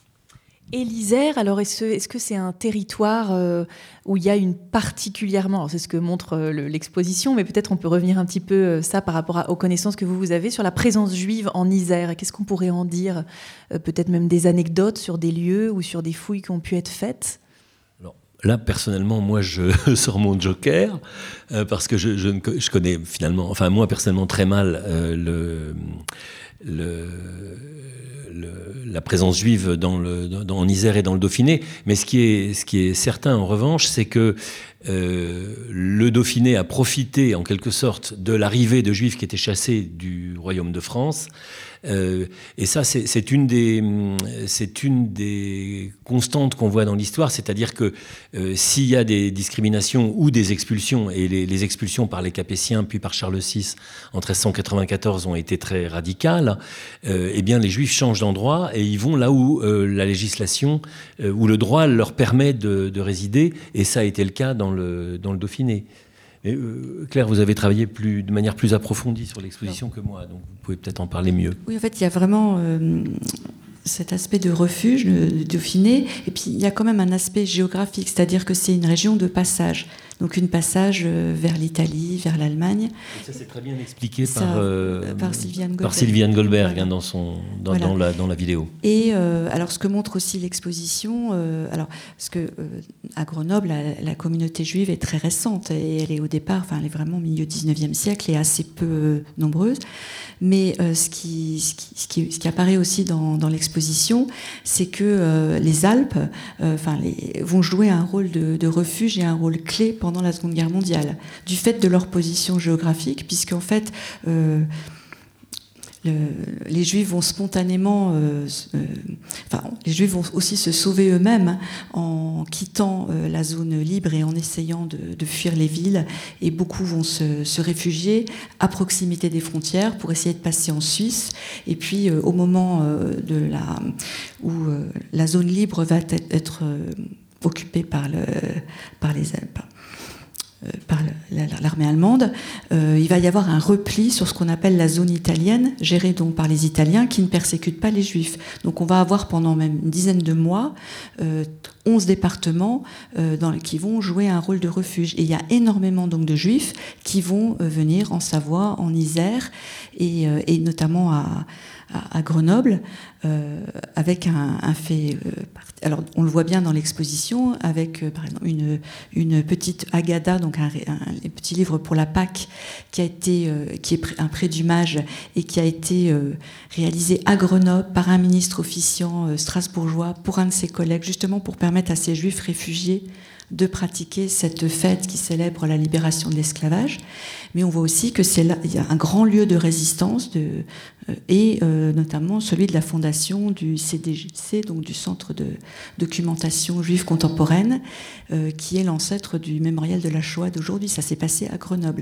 Et l'Isère, alors est-ce, est-ce que c'est un territoire euh, où il y a une particulièrement, alors c'est ce que montre euh, le, l'exposition, mais peut-être on peut revenir un petit peu euh, ça par rapport à, aux connaissances que vous, vous avez sur la présence juive en Isère. Qu'est-ce qu'on pourrait en dire, euh, peut-être même des anecdotes sur des lieux ou sur des fouilles qui ont pu être faites? Alors, là, personnellement, moi, je sors mon joker, euh, parce que je, je, je connais finalement, enfin moi personnellement très mal euh, le... le Le, la présence juive dans le, dans, en Isère et dans le Dauphiné. Mais ce qui est, ce qui est certain, en revanche, c'est que euh, le Dauphiné a profité, en quelque sorte, de l'arrivée de Juifs qui étaient chassés du royaume de France. Euh, et ça, c'est, c'est, une des, c'est une des constantes qu'on voit dans l'histoire, c'est-à-dire que euh, s'il y a des discriminations ou des expulsions, et les, les expulsions par les Capétiens puis par Charles six en treize cent quatre-vingt-quatorze ont été très radicales, euh, eh bien les Juifs changent d'endroit et ils vont là où euh, la législation, euh, où le droit leur permet de, de résider, et ça a été le cas dans le, dans le Dauphiné. Mais euh, Claire, vous avez travaillé plus, de manière plus approfondie sur l'exposition que moi, donc vous pouvez peut-être en parler mieux. Oui, en fait, il y a vraiment euh, cet aspect de refuge, le Dauphiné, et puis il y a quand même un aspect géographique, c'est-à-dire que c'est une région de passage. donc une passage vers l'Italie, vers l'Allemagne. Et ça, c'est très bien expliqué ça, par, euh, par Sylviane Goldberg, par Sylviane Goldberg voilà. hein, dans, son, dans, Voilà. dans, la, dans la vidéo. Et euh, alors, ce que montre aussi l'exposition, euh, alors, parce que euh, à Grenoble, la, la communauté juive est très récente et elle est au départ, enfin, elle est vraiment au milieu du dix-neuvième siècle et assez peu euh, nombreuse. Mais euh, ce, qui, ce, qui, ce, qui, ce qui apparaît aussi dans, dans l'exposition, c'est que euh, les Alpes euh, enfin, les, vont jouer un rôle de, de refuge et un rôle clé pendant la Seconde Guerre mondiale, du fait de leur position géographique, puisqu'en fait, euh, le, les Juifs vont spontanément, euh, euh, enfin, les Juifs vont aussi se sauver eux-mêmes en quittant euh, la zone libre et en essayant de, de fuir les villes. Et beaucoup vont se, se réfugier à proximité des frontières pour essayer de passer en Suisse. Et puis, euh, au moment euh, de la, où euh, la zone libre va être, être euh, occupée par, le, par les Alpes, Euh, par l'armée allemande, euh, il va y avoir un repli sur ce qu'on appelle la zone italienne, gérée donc par les Italiens, qui ne persécutent pas les Juifs. Donc on va avoir pendant même une dizaine de mois euh, onze départements euh, dans, qui vont jouer un rôle de refuge. Et il y a énormément donc de Juifs qui vont euh, venir en Savoie, en Isère, et, euh, et notamment à, à, à Grenoble, euh, avec un, un fait... Euh, alors on le voit bien dans l'exposition, avec euh, par exemple une, une petite Haggadah, donc un, un, un petit livre pour la Pâque, qui, a été, euh, qui est un prêt du mage et qui a été euh, réalisé à Grenoble par un ministre officiant euh, strasbourgeois pour un de ses collègues, justement pour permettre à ces Juifs réfugiés de pratiquer cette fête qui célèbre la libération de l'esclavage. Mais on voit aussi que c'est là, il y a un grand lieu de résistance de, euh, et euh, notamment celui de la fondation du C D J C, donc du Centre de documentation juive contemporaine, euh, qui est l'ancêtre du mémorial de la Shoah d'aujourd'hui. Ça s'est passé à Grenoble.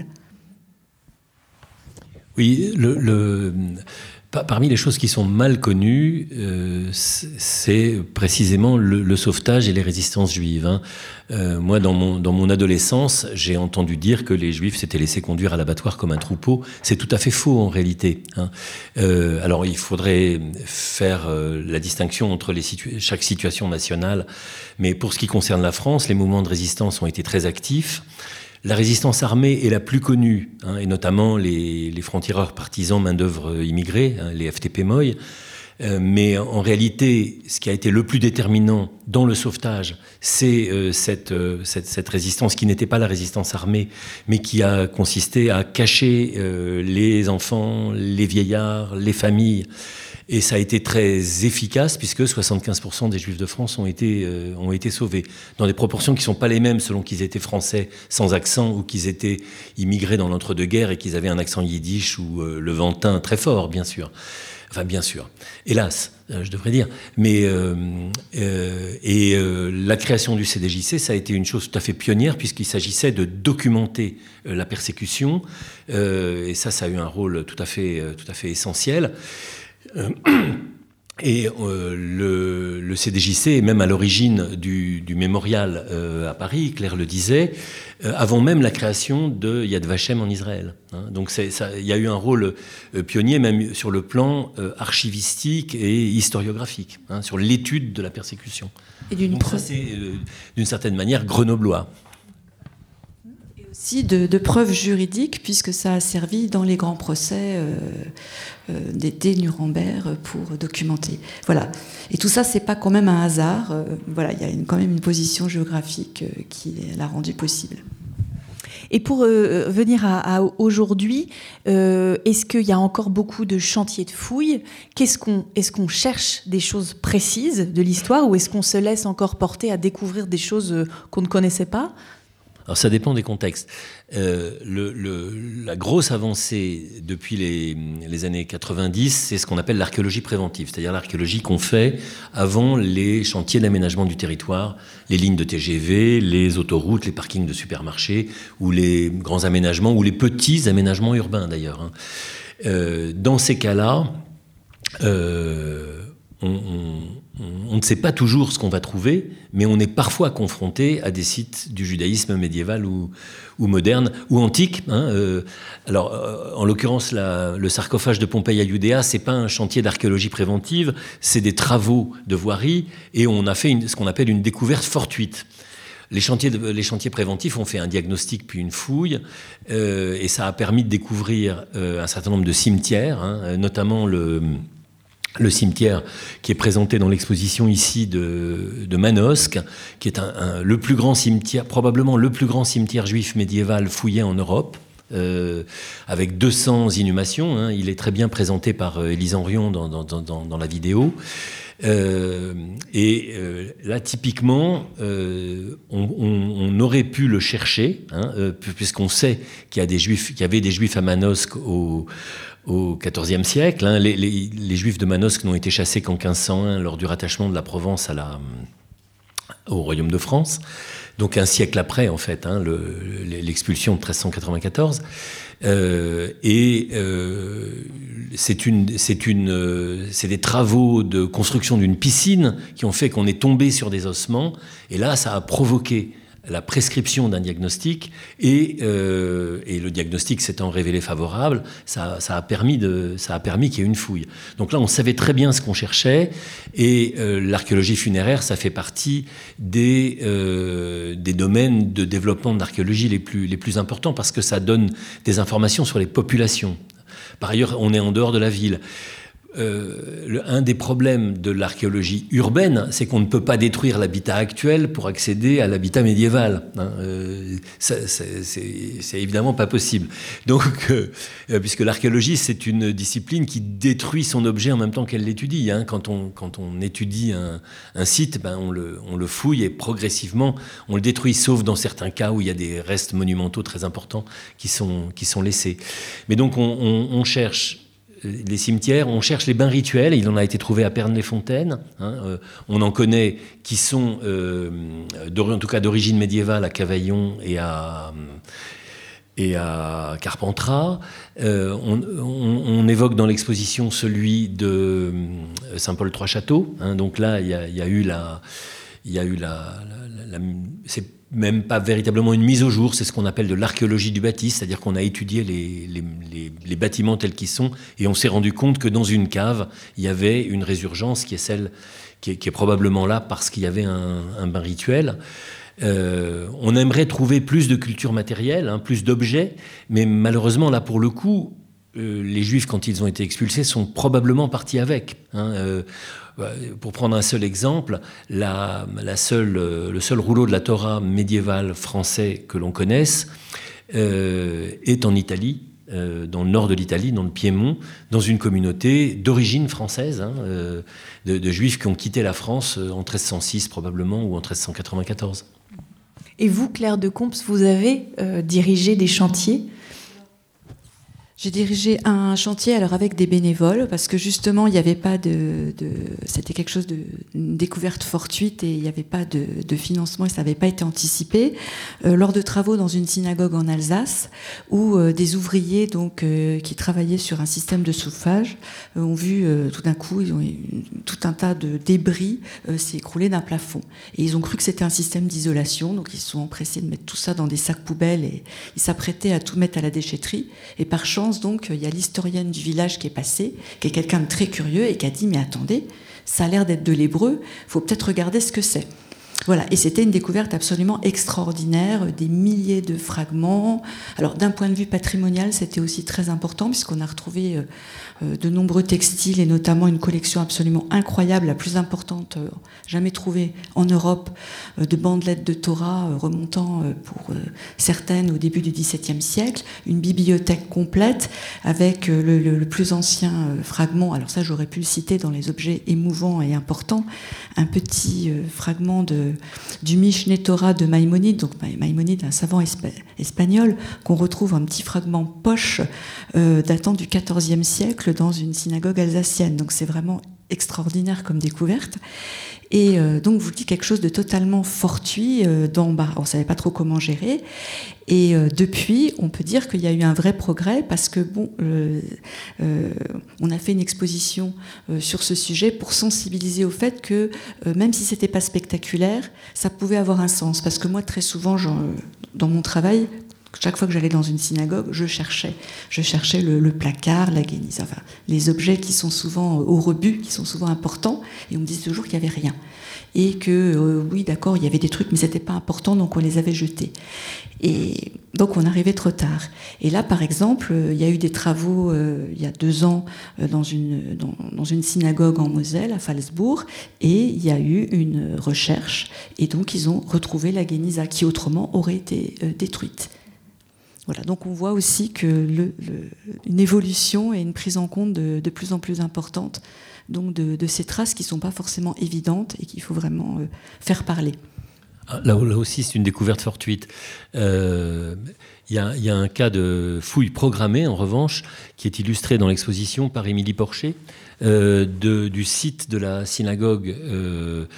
Oui, le... le... Parmi les choses qui sont mal connues, euh, c'est précisément le, le sauvetage et les résistances juives. Hein. Euh, moi, dans mon, dans mon adolescence, j'ai entendu dire que les Juifs s'étaient laissés conduire à l'abattoir comme un troupeau. C'est tout à fait faux en réalité. Hein. Euh, alors, il faudrait faire euh, la distinction entre les situ- chaque situation nationale. Mais pour ce qui concerne la France, les mouvements de résistance ont été très actifs. La résistance armée est la plus connue, hein, et notamment les, les francs-tireurs partisans main-d'œuvre immigrés, hein, les F T P M O I. Euh, mais en réalité, ce qui a été le plus déterminant dans le sauvetage, c'est euh, cette, euh, cette, cette résistance qui n'était pas la résistance armée, mais qui a consisté à cacher euh, les enfants, les vieillards, les familles. Et ça a été très efficace puisque soixante-quinze pour cent des Juifs de France ont été, euh, ont été sauvés. Dans des proportions qui ne sont pas les mêmes selon qu'ils étaient français sans accent ou qu'ils étaient immigrés dans l'entre-deux-guerres et qu'ils avaient un accent yiddish ou euh, levantin très fort, bien sûr. Enfin, bien sûr. Hélas, euh, je devrais dire. Mais, euh, euh, et euh, la création du C D J C, ça a été une chose tout à fait pionnière puisqu'il s'agissait de documenter euh, la persécution. Euh, et ça, ça a eu un rôle tout à fait, euh, tout à fait essentiel. Et euh, le, le C D J C est même à l'origine du, du mémorial euh, à Paris, Claire le disait, euh, avant même la création de Yad Vashem en Israël. Hein. Donc il y a eu un rôle euh, pionnier même sur le plan euh, archivistique et historiographique, hein, sur l'étude de la persécution. Et d'une Donc ça, c'est euh, d'une certaine manière grenoblois. Aussi de, de preuves juridiques, puisque ça a servi dans les grands procès euh, euh, d'été Nuremberg pour documenter. Voilà. Et tout ça, c'est pas quand même un hasard. Euh, voilà, il y a une, quand même une position géographique euh, qui l'a rendu possible. Et pour euh, venir à, à aujourd'hui, euh, est-ce qu'il y a encore beaucoup de chantiers de fouilles ? Qu'est-ce qu'on, est-ce qu'on cherche des choses précises de l'histoire ou est-ce qu'on se laisse encore porter à découvrir des choses qu'on ne connaissait pas ? Alors ça dépend des contextes. Euh, le, le, la grosse avancée depuis les, les années quatre-vingt-dix, c'est ce qu'on appelle l'archéologie préventive, c'est-à-dire l'archéologie qu'on fait avant les chantiers d'aménagement du territoire, les lignes de T G V, les autoroutes, les parkings de supermarchés, ou les grands aménagements, ou les petits aménagements urbains d'ailleurs. Hein. Euh, dans ces cas-là, euh, on, on On ne sait pas toujours ce qu'on va trouver, mais on est parfois confronté à des sites du judaïsme médiéval ou, ou moderne, ou antique. Hein, euh, alors, euh, en l'occurrence, la, le sarcophage de Pompéi à Judéa, c'est pas un chantier d'archéologie préventive, c'est des travaux de voirie, et on a fait une, ce qu'on appelle une découverte fortuite. Les chantiers, de, les chantiers préventifs ont fait un diagnostic puis une fouille, euh, et ça a permis de découvrir euh, un certain nombre de cimetières, hein, notamment le, le cimetière qui est présenté dans l'exposition ici de, de Manosque, qui est un, un, le plus grand cimetière, probablement le plus grand cimetière juif médiéval fouillé en Europe. Euh, avec deux cents inhumations, hein. Il est très bien présenté par euh, Élise Henrion dans, dans, dans, dans la vidéo. Euh, et euh, là, typiquement, euh, on, on, on aurait pu le chercher, hein, euh, puisqu'on sait qu'il y a des juifs, qu'il y avait des juifs à Manosque au, au quatorzième siècle. Hein. Les, les, les juifs de Manosque n'ont été chassés qu'en quinze cent un lors du rattachement de la Provence à la, au royaume de France. Donc un siècle après, en fait, hein, le, l'expulsion de treize cent quatre-vingt-quatorze. Euh, et euh, c'est, une, c'est, une, c'est des travaux de construction d'une piscine qui ont fait qu'on est tombé sur des ossements. Et là, ça a provoqué la prescription d'un diagnostic, et, euh, et le diagnostic s'étant révélé favorable, ça, ça a permis de, ça a permis qu'il y ait une fouille. Donc là, on savait très bien ce qu'on cherchait, et euh, l'archéologie funéraire, ça fait partie des, euh, des domaines de développement de l'archéologie les plus, les plus importants, parce que ça donne des informations sur les populations. Par ailleurs, on est en dehors de la ville. Euh, le, un des problèmes de l'archéologie urbaine, c'est qu'on ne peut pas détruire l'habitat actuel pour accéder à l'habitat médiéval. Hein. Euh, ça, c'est, c'est, c'est évidemment pas possible. Donc, euh, puisque l'archéologie, c'est une discipline qui détruit son objet en même temps qu'elle l'étudie. Hein. Quand on, quand on étudie un, un site, ben on, le, on le fouille et progressivement, on le détruit, sauf dans certains cas où il y a des restes monumentaux très importants qui sont, qui sont laissés. Mais donc, on, on, on cherche les cimetières, on cherche les bains rituels, il en a été trouvé à Pernes-les-Fontaines, hein, euh, on en connaît qui sont, euh, en tout cas d'origine médiévale à Cavaillon et à, et à Carpentras. Euh, on, on, on évoque dans l'exposition celui de Saint-Paul-Trois-Châteaux, hein, donc là il y a, y a eu la... Il y a eu la, la, la, la c'est même pas véritablement une mise au jour, c'est ce qu'on appelle de l'archéologie du bâti, c'est-à-dire qu'on a étudié les, les, les, les bâtiments tels qu'ils sont, et on s'est rendu compte que dans une cave, il y avait une résurgence qui est celle qui est, qui est probablement là parce qu'il y avait un, un bain rituel. Euh, on aimerait trouver plus de culture matérielle, hein, plus d'objets, mais malheureusement, là, pour le coup, euh, les Juifs, quand ils ont été expulsés, sont probablement partis avec. Hein, euh, Pour prendre un seul exemple, la, la seule, le seul rouleau de la Torah médiévale français que l'on connaisse euh, est en Italie, euh, dans le nord de l'Italie, dans le Piémont, dans une communauté d'origine française, hein, euh, de, de Juifs qui ont quitté la France en treize cent six probablement, ou en treize cent quatre-vingt-quatorze. Et vous, Claire de Comps, vous avez euh, dirigé des chantiers ? J'ai dirigé un chantier alors avec des bénévoles parce que justement il n'y avait pas de, de c'était quelque chose de une découverte fortuite et il n'y avait pas de, de financement et ça n'avait pas été anticipé euh, lors de travaux dans une synagogue en Alsace où euh, des ouvriers donc euh, qui travaillaient sur un système de chauffage euh, ont vu euh, tout d'un coup ils ont eu tout un tas de débris euh, s'écrouler d'un plafond et ils ont cru que c'était un système d'isolation, donc ils se sont empressés de mettre tout ça dans des sacs poubelles et ils s'apprêtaient à tout mettre à la déchetterie et par chance donc il y a l'historienne du village qui est passée, qui est quelqu'un de très curieux et qui a dit mais attendez, ça a l'air d'être de l'hébreu, il faut peut-être regarder ce que c'est. Voilà, et c'était une découverte absolument extraordinaire, des milliers de fragments. Alors d'un point de vue patrimonial, c'était aussi très important puisqu'on a retrouvé euh, de nombreux textiles et notamment une collection absolument incroyable, la plus importante euh, jamais trouvée en Europe, euh, de bandelettes de Torah euh, remontant euh, pour euh, certaines au début du XVIIe siècle, une bibliothèque complète avec euh, le, le, le plus ancien euh, fragment, alors ça j'aurais pu le citer dans les objets émouvants et importants, un petit euh, fragment de du Mishneh Torah de Maïmonide, donc Maïmonide, un savant espa- espagnol, qu'on retrouve un petit fragment poche euh, datant du quatorzième siècle dans une synagogue alsacienne. Donc c'est vraiment extraordinaire comme découverte. Et euh, donc vous dites quelque chose de totalement fortuit, euh, dont bah, on ne savait pas trop comment gérer. Et euh, depuis, on peut dire qu'il y a eu un vrai progrès parce que bon, euh, euh, on a fait une exposition euh, sur ce sujet pour sensibiliser au fait que euh, même si c'était pas spectaculaire, ça pouvait avoir un sens. Parce que moi, très souvent, genre, dans mon travail, chaque fois que j'allais dans une synagogue, je cherchais. Je cherchais le, le placard, la guénisse, enfin, les objets qui sont souvent au rebut, qui sont souvent importants, et on me disait toujours qu'il n'y avait rien. Et que, euh, oui, d'accord, il y avait des trucs, mais c'était pas important, donc on les avait jetés. Et donc on arrivait trop tard. Et là, par exemple, euh, il y a eu des travaux euh, il y a deux ans euh, dans, une, dans, dans une synagogue en Moselle, à Phalsbourg, et il y a eu une recherche, et donc ils ont retrouvé la Guéniza, qui autrement aurait été euh, détruite. Voilà, donc on voit aussi que le, le, une évolution et une prise en compte de, de plus en plus importante donc de, de ces traces qui ne sont pas forcément évidentes et qu'il faut vraiment euh, faire parler. Là, là aussi, c'est une découverte fortuite. Il euh, y, y a un cas de fouille programmée, en revanche, qui est illustré dans l'exposition par Émilie Porcher, euh, de, du site de la synagogue euh,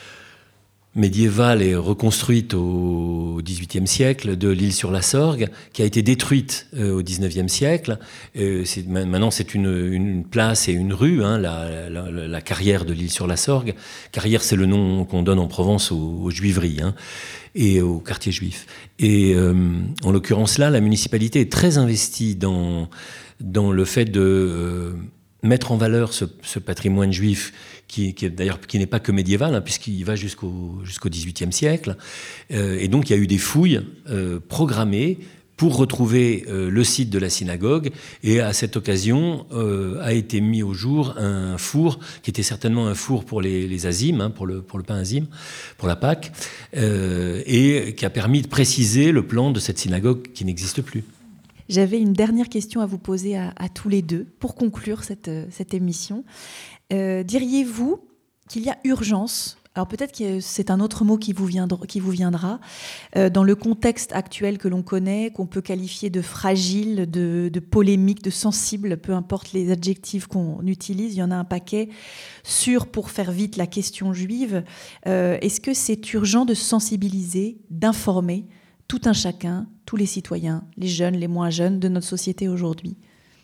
médiévale et reconstruite au dix-huitième siècle de l'Île-sur-la-Sorgue, qui a été détruite euh, au dix-neuvième siècle. Euh, c'est, maintenant, c'est une, une place et une rue, hein, la, la, la carrière de l'Île-sur-la-Sorgue. Carrière, c'est le nom qu'on donne en Provence aux, aux juiveries, hein, et au quartier juif. Et euh, en l'occurrence là, la municipalité est très investie dans, dans le fait de euh, mettre en valeur ce, ce patrimoine juif qui, qui, d'ailleurs, qui n'est pas que médiéval, hein, puisqu'il va jusqu'au, jusqu'au dix-huitième siècle. Euh, et donc, il y a eu des fouilles euh, programmées pour retrouver euh, le site de la synagogue. Et à cette occasion, euh, a été mis au jour un four, qui était certainement un four pour les, les azimes, hein, pour, le, pour le pain azime, pour la Pâque, euh, et qui a permis de préciser le plan de cette synagogue qui n'existe plus. J'avais une dernière question à vous poser à, à tous les deux, pour conclure cette, cette émission. Euh, diriez-vous qu'il y a urgence, alors peut-être que c'est un autre mot qui vous viendra, qui vous viendra euh, dans le contexte actuel que l'on connaît, qu'on peut qualifier de fragile, de, de polémique, de sensible, peu importe les adjectifs qu'on utilise, il y en a un paquet, sur, pour faire vite, la question juive. Euh, est-ce que c'est urgent de sensibiliser, d'informer tout un chacun, tous les citoyens, les jeunes, les moins jeunes de notre société aujourd'hui?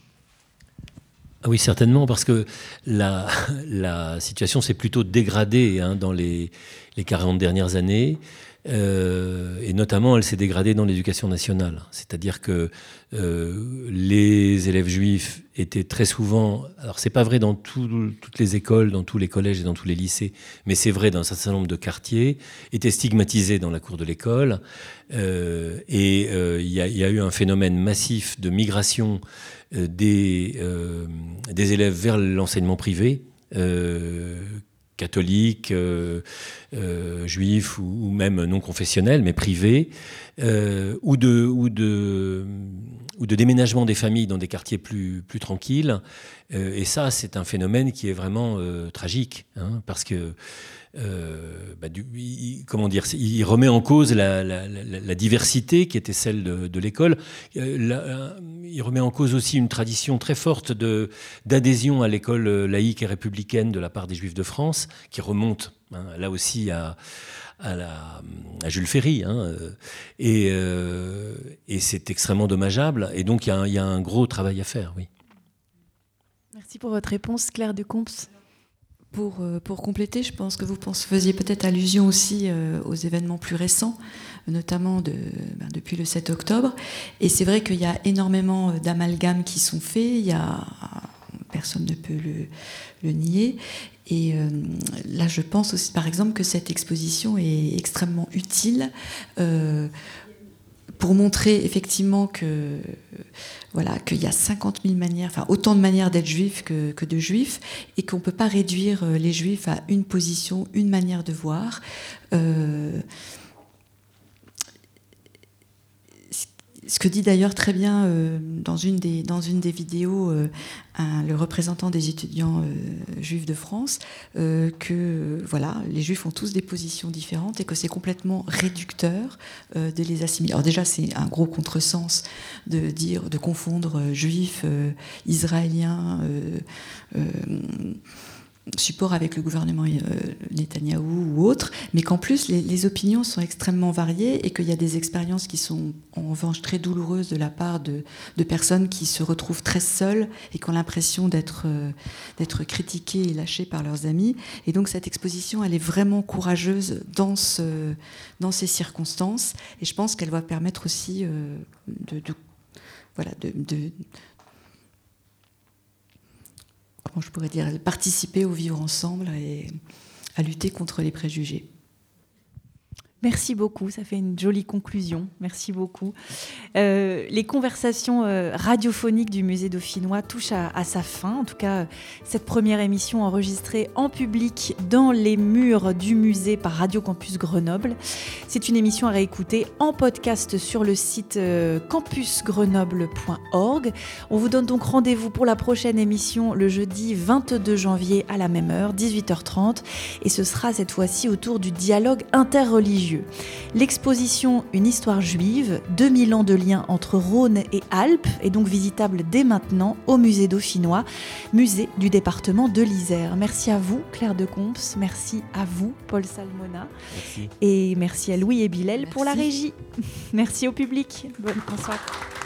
Ah oui, certainement, parce que la, la situation s'est plutôt dégradée, hein, dans les, les quarante dernières années, euh, et notamment elle s'est dégradée dans l'éducation nationale. C'est-à-dire que euh, les élèves juifs étaient très souvent, alors c'est pas vrai dans tout, toutes les écoles, dans tous les collèges et dans tous les lycées, mais c'est vrai dans un certain nombre de quartiers, étaient stigmatisés dans la cour de l'école, euh, et il euh, y, y a eu un phénomène massif de migration Des, euh, des élèves vers l'enseignement privé, euh, catholiques, euh, euh, juifs ou, ou même non confessionnels, mais privés, euh, ou, de, ou, de, ou de déménagement des familles dans des quartiers plus, plus tranquilles. Euh, et ça, c'est un phénomène qui est vraiment euh, tragique, hein, parce que Euh, bah, du, il, comment dire, il remet en cause la, la, la, la diversité qui était celle de, de l'école. Euh, la, il remet en cause aussi une tradition très forte de, d'adhésion à l'école laïque et républicaine de la part des Juifs de France, qui remonte, hein, là aussi à, à, la, à Jules Ferry. Hein, et, euh, et c'est extrêmement dommageable. Et donc il y a, il y a un gros travail à faire, oui. Merci pour votre réponse, Claire de Comps. Pour, pour compléter, je pense que vous faisiez peut-être allusion aussi euh, aux événements plus récents, notamment de, ben, depuis le sept octobre. Et c'est vrai qu'il y a énormément d'amalgames qui sont faits, il y a, personne ne peut le, le nier. Et euh, là, je pense aussi, par exemple, que cette exposition est extrêmement utile euh, pour montrer effectivement que... Voilà, qu'il y a cinquante mille manières, enfin autant de manières d'être juif que, que de juifs, et qu'on ne peut pas réduire les juifs à une position, une manière de voir. Euh, ce que dit d'ailleurs très bien euh, dans, une des, dans une des vidéos euh, un, le représentant des étudiants euh, juifs de France, euh, que euh, voilà, les juifs ont tous des positions différentes et que c'est complètement réducteur euh, de les assimiler. Alors déjà, c'est un gros contresens de dire, de confondre euh, juifs, euh, israéliens, euh, euh, support avec le gouvernement euh, Netanyahou ou autre, mais qu'en plus les, les opinions sont extrêmement variées et qu'il y a des expériences qui sont en revanche très douloureuses de la part de, de personnes qui se retrouvent très seules et qui ont l'impression d'être, euh, d'être critiquées et lâchées par leurs amis. Et donc cette exposition, elle est vraiment courageuse dans, ce, dans ces circonstances, et je pense qu'elle va permettre aussi euh, de, de, voilà, de, de comment je pourrais dire, participer au vivre ensemble et à lutter contre les préjugés. Merci beaucoup, ça fait une jolie conclusion. Merci beaucoup. Euh, les conversations euh, radiophoniques du musée dauphinois touchent à, à sa fin. En tout cas, cette première émission enregistrée en public dans les murs du musée par Radio Campus Grenoble. C'est une émission à réécouter en podcast sur le site euh, campus grenoble point org. On vous donne donc rendez-vous pour la prochaine émission le jeudi vingt-deux janvier à la même heure, dix-huit heures trente. Et ce sera cette fois-ci autour du dialogue interreligieux. L'exposition Une histoire juive, deux mille ans de lien entre Rhône et Alpes est donc visitable dès maintenant au musée dauphinois, musée du département de l'Isère. Merci à vous Claire de Comps, merci à vous Paul Salmona. Merci. Et merci à Louis et Bilal Merci. pour la régie. Merci au public. Bonne soirée.